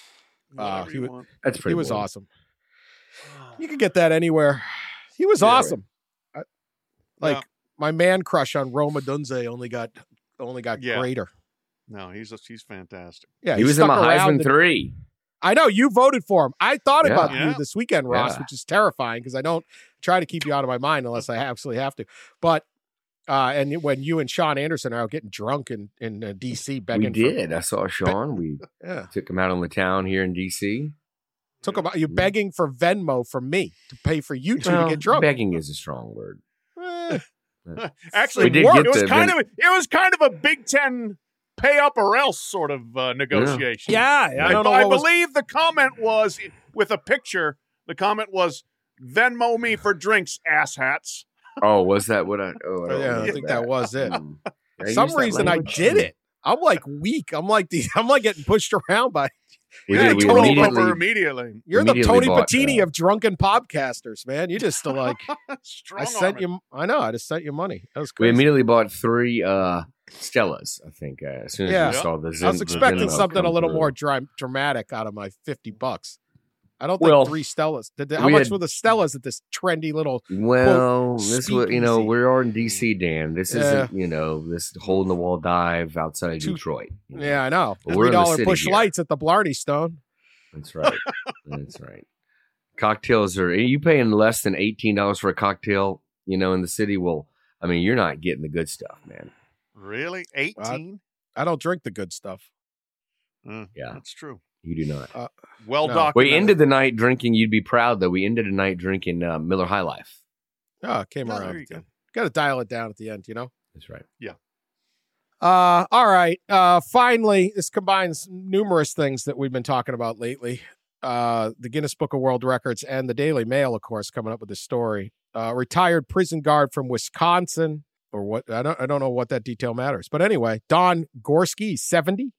Uh, Whatever he you wa- want. That's pretty he was boring. awesome. You could get that anywhere. He was Yeah, awesome. I, like Yeah. my man crush on Roma Dunze only got only got Yeah. greater. No, he's a, he's fantastic. Yeah, He was in stuck my around Heisman the- three. I know you voted for him. I thought Yeah. about Yeah. you this weekend, Ross, Yeah. which is terrifying because I don't try to keep you out of my mind unless I absolutely have to. But uh, and when you and Sean Anderson are out getting drunk in in uh, D C begging, We did. I saw Sean. We For, yeah, took him out on the town here in D C. took about you begging for Venmo from me to pay for you two Well, to get drunk. Begging is a strong word. Eh, Actually, We did it, get was the kind Vin- of it was kind of a Big Ten pay up or else sort of uh, negotiation. yeah, I I, don't know. I what was- believe the comment was with a picture. The comment was Venmo me for drinks, asshats. Oh, was that what I? Oh, I don't yeah, I remember think that was it. Hmm. For I some used that reason, I language? did it. I'm like weak. I'm like the. I'm like getting pushed around by. We Yeah, did. We totally rolled immediately. over immediately. You're the Immediately Tony bought, Patini uh, of drunken podcasters, man. You just like Strong I sent arm it. you. I know. I just sent you money. That was We crazy. immediately bought three uh, Stellas. I think uh, as soon as Yeah. we saw the. I was Zen- the expecting Venmo something a come little through. more dra- dramatic out of my fifty bucks. I don't think Well, three Stellas. Did they, how we much had- were the Stellas at this trendy little? Well, this was you know speakeasy. we're in D C, Dan. This Yeah. isn't you know this hole in the wall dive outside of Two- Detroit. you know. Yeah, I know. But we're Three in the dollar city bush here. lights at the Blarney Stone. That's right. That's right. Cocktails are you paying less than eighteen dollars for a cocktail? You know, in the city. Well, I mean, you're not getting the good stuff, man. Really? eighteen? I don't drink the good stuff. Mm, Yeah. that's true. You do not. Well No. documented. We ended the night drinking. You'd be proud though. We ended the night drinking uh, Miller High Life. Oh, it came Oh, around. there at you the go. end. Got to dial it down at the end, you know. That's right. Uh, all right. Uh, finally, this combines numerous things that we've been talking about lately. Uh, the Guinness Book of World Records and the Daily Mail, of course, coming up with this story. Uh, retired prison guard from Wisconsin, or what? I don't. I don't know what that detail matters. But anyway, Don Gorski, he's seventy.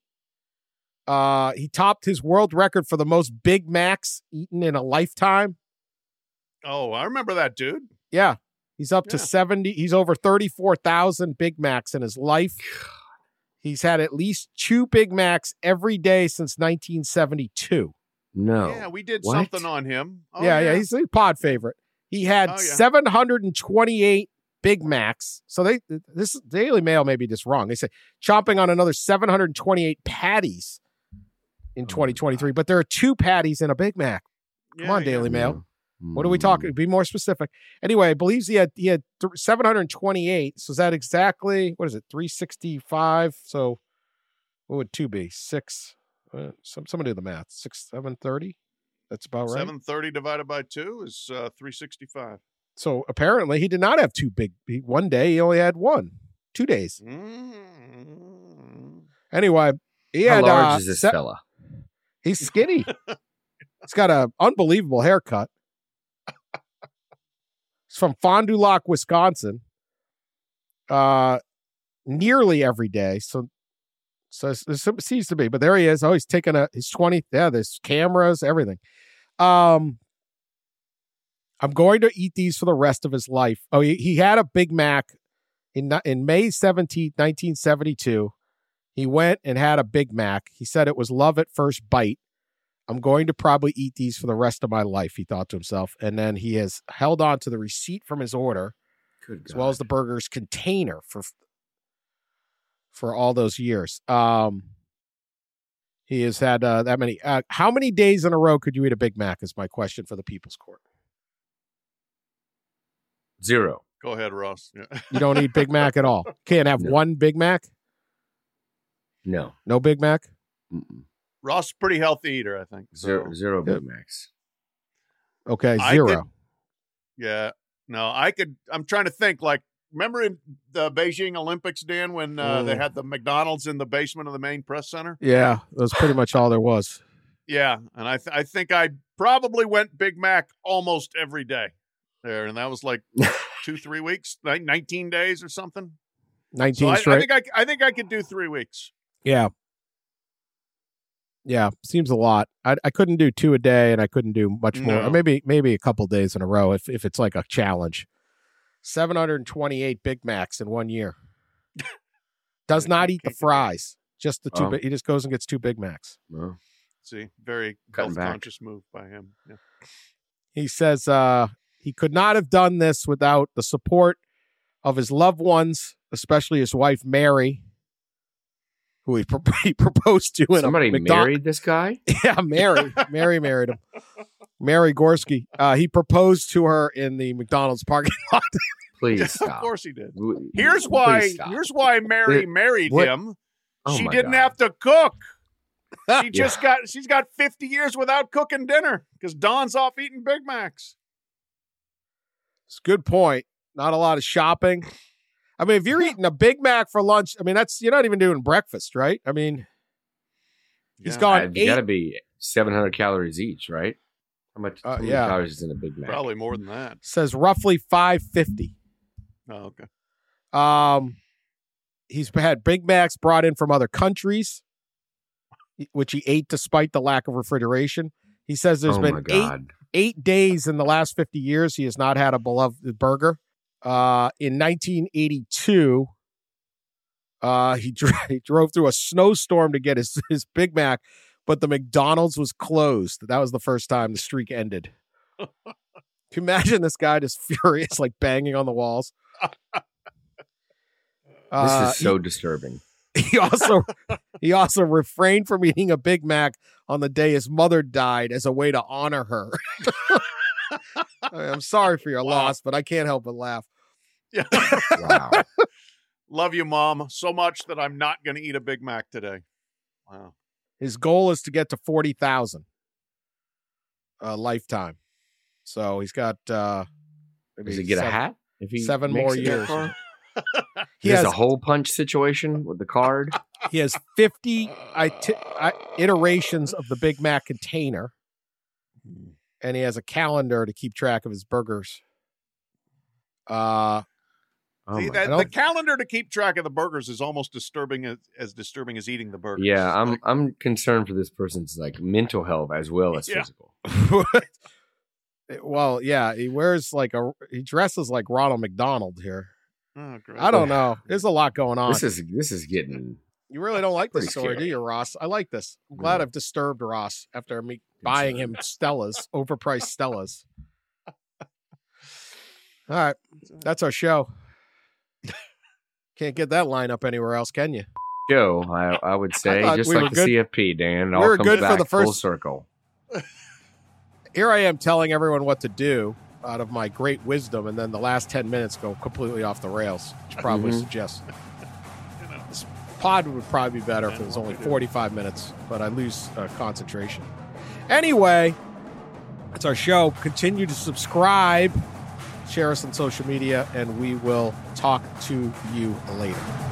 Uh, he topped his world record for the most Big Macs eaten in a lifetime. Oh, I remember that dude. Yeah. He's up to Yeah. seventy. He's over thirty-four thousand Big Macs in his life. He's had at least two Big Macs every day since nineteen seventy-two. No. Yeah, we did What? something on him. Oh, yeah, yeah, he's a pod favorite. He had Oh, yeah. seven hundred twenty-eight Big Macs. So they this Daily Mail may be just wrong. They say chomping on another seven hundred twenty-eight patties in Oh, twenty twenty-three, but there are two patties in a Big Mac. Come Yeah, on, yeah. Daily Mail. Mm. What are we talking? Be more specific. Anyway, believes he had he had th- seven hundred twenty-eight. So is that exactly what is it? three sixty-five. So what would two be? Six. Uh, some somebody do the math. Six seven thirty. That's about right. seven thirty divided by two is uh, three sixty-five. So apparently he did not have two big. He, one day he only had one. Two days. Mm. Anyway, he How had. large uh, is this se- fella? He's skinny. He's got an unbelievable haircut. He's from Fond du Lac, Wisconsin. Uh, nearly every day. So, so it seems to be. But there he is. Oh, he's taking a his twenty. Yeah, there's cameras, everything. Um, I'm going to eat these for the rest of his life. Oh, he, he had a Big Mac in in May seventeenth, nineteen seventy-two. He went and had a Big Mac. He said it was love at first bite. I'm going to probably eat these for the rest of my life, he thought to himself. And then he has held on to the receipt from his order, Good as well as the burger's container for for all those years. Um, he has had uh, that many. Uh, how many days in a row could you eat a Big Mac is my question for the People's Court. Zero. Go ahead, Ross. Yeah. You don't eat Big Mac at all. Can't have No. one Big Mac? No. No Big Mac? Mm-mm. Ross is a pretty healthy eater, I think. Zero. So, Zero Yeah. Big Macs. Okay, I zero. could- yeah. No, I could. I'm trying to think. Like, remember in the Beijing Olympics, Dan, when uh, they Mm. had the McDonald's in the basement of the main press center? Yeah, that was pretty much all there was. Yeah, and I th- I think I probably went Big Mac almost every day there, and that was like two three weeks, like nineteen days or something. So nineteen I, straight. I think I c- I think I could do three weeks. Yeah. Yeah, seems a lot. I I couldn't do two a day, and I couldn't do much more. Or No. maybe maybe a couple days in a row if if it's like a challenge. seven hundred twenty-eight Big Macs in one year. Does not eat the fries. Just the two. Oh. Bi- he just goes and gets two Big Macs. No. See, very Cutting back. health-conscious move by him. Yeah. He says uh, he could not have done this without the support of his loved ones, especially his wife, Mary, who he, pro- he proposed to. In Somebody a McDonald- married this guy? Yeah, Mary. Mary married him. Mary Gorski. Uh, he proposed to her in the McDonald's parking lot. Please Yeah, stop. of course he did. W- Here's please why. stop. Here's why Mary It- married what- him. Oh she my didn't God. have to cook. She just got. She's got fifty years without cooking dinner because Don's off eating Big Macs. It's a good point. Not a lot of shopping. I mean, if you're eating a Big Mac for lunch, I mean, that's you're not even doing breakfast, right? I mean, he's Yeah. gone Uh, eight. you got to be seven hundred calories each, right? How much, Uh, how many yeah. calories is in a Big Mac? Probably more than that. Says roughly five fifty. Oh, okay. Um, he's had Big Macs brought in from other countries, which he ate despite the lack of refrigeration. He says there's oh been my eight God. eight days in the last fifty years he has not had a beloved burger. Uh, in nineteen eighty-two, uh, he, dro- he drove through a snowstorm to get his, his Big Mac, but the McDonald's was closed. That was the first time the streak ended. Can you imagine this guy just furious, like banging on the walls? Uh, This is so disturbing. He also he also refrained from eating a Big Mac on the day his mother died as a way to honor her. I'm sorry for your Wow. loss, but I can't help but laugh. Yeah. Wow. Love you, Mom, so much that I'm not going to eat a Big Mac today. Wow. His goal is to get to forty thousand uh, lifetime. So he's got uh, maybe Does he get seven, a hat? If he seven makes more it that years. far? He There's has a hole punch situation with the card. he has fifty iti- i- iterations of the Big Mac container, and he has a calendar to keep track of his burgers. Uh, Oh See, my that, God. the calendar to keep track of the burgers is almost disturbing as, as disturbing as eating the burgers. Yeah, I'm Like, I'm concerned for this person's like mental health as well as Yeah. physical. well, yeah, he wears like a he dresses like Ronald McDonald here. oh, great. I don't know. There's a lot going on. This is this is getting You really don't like this Pretty story, do scary. you, Ross? I like this. I'm glad No. I've disturbed Ross after me buying him Stellas, overpriced Stellas. All right, that's our show. Can't get that lineup anywhere else, can you? Joe. I I would say thought just we were like the good- C F P, Dan. It we all were comes good for back the full first- circle. Here I am telling everyone what to do out of my great wisdom, and then the last ten minutes go completely off the rails, which probably Mhm. suggests You know, this pod would probably be better if it was only forty-five minutes, but I lose uh, concentration. Anyway, that's our show. Continue to subscribe, share us on social media, and we will talk to you later.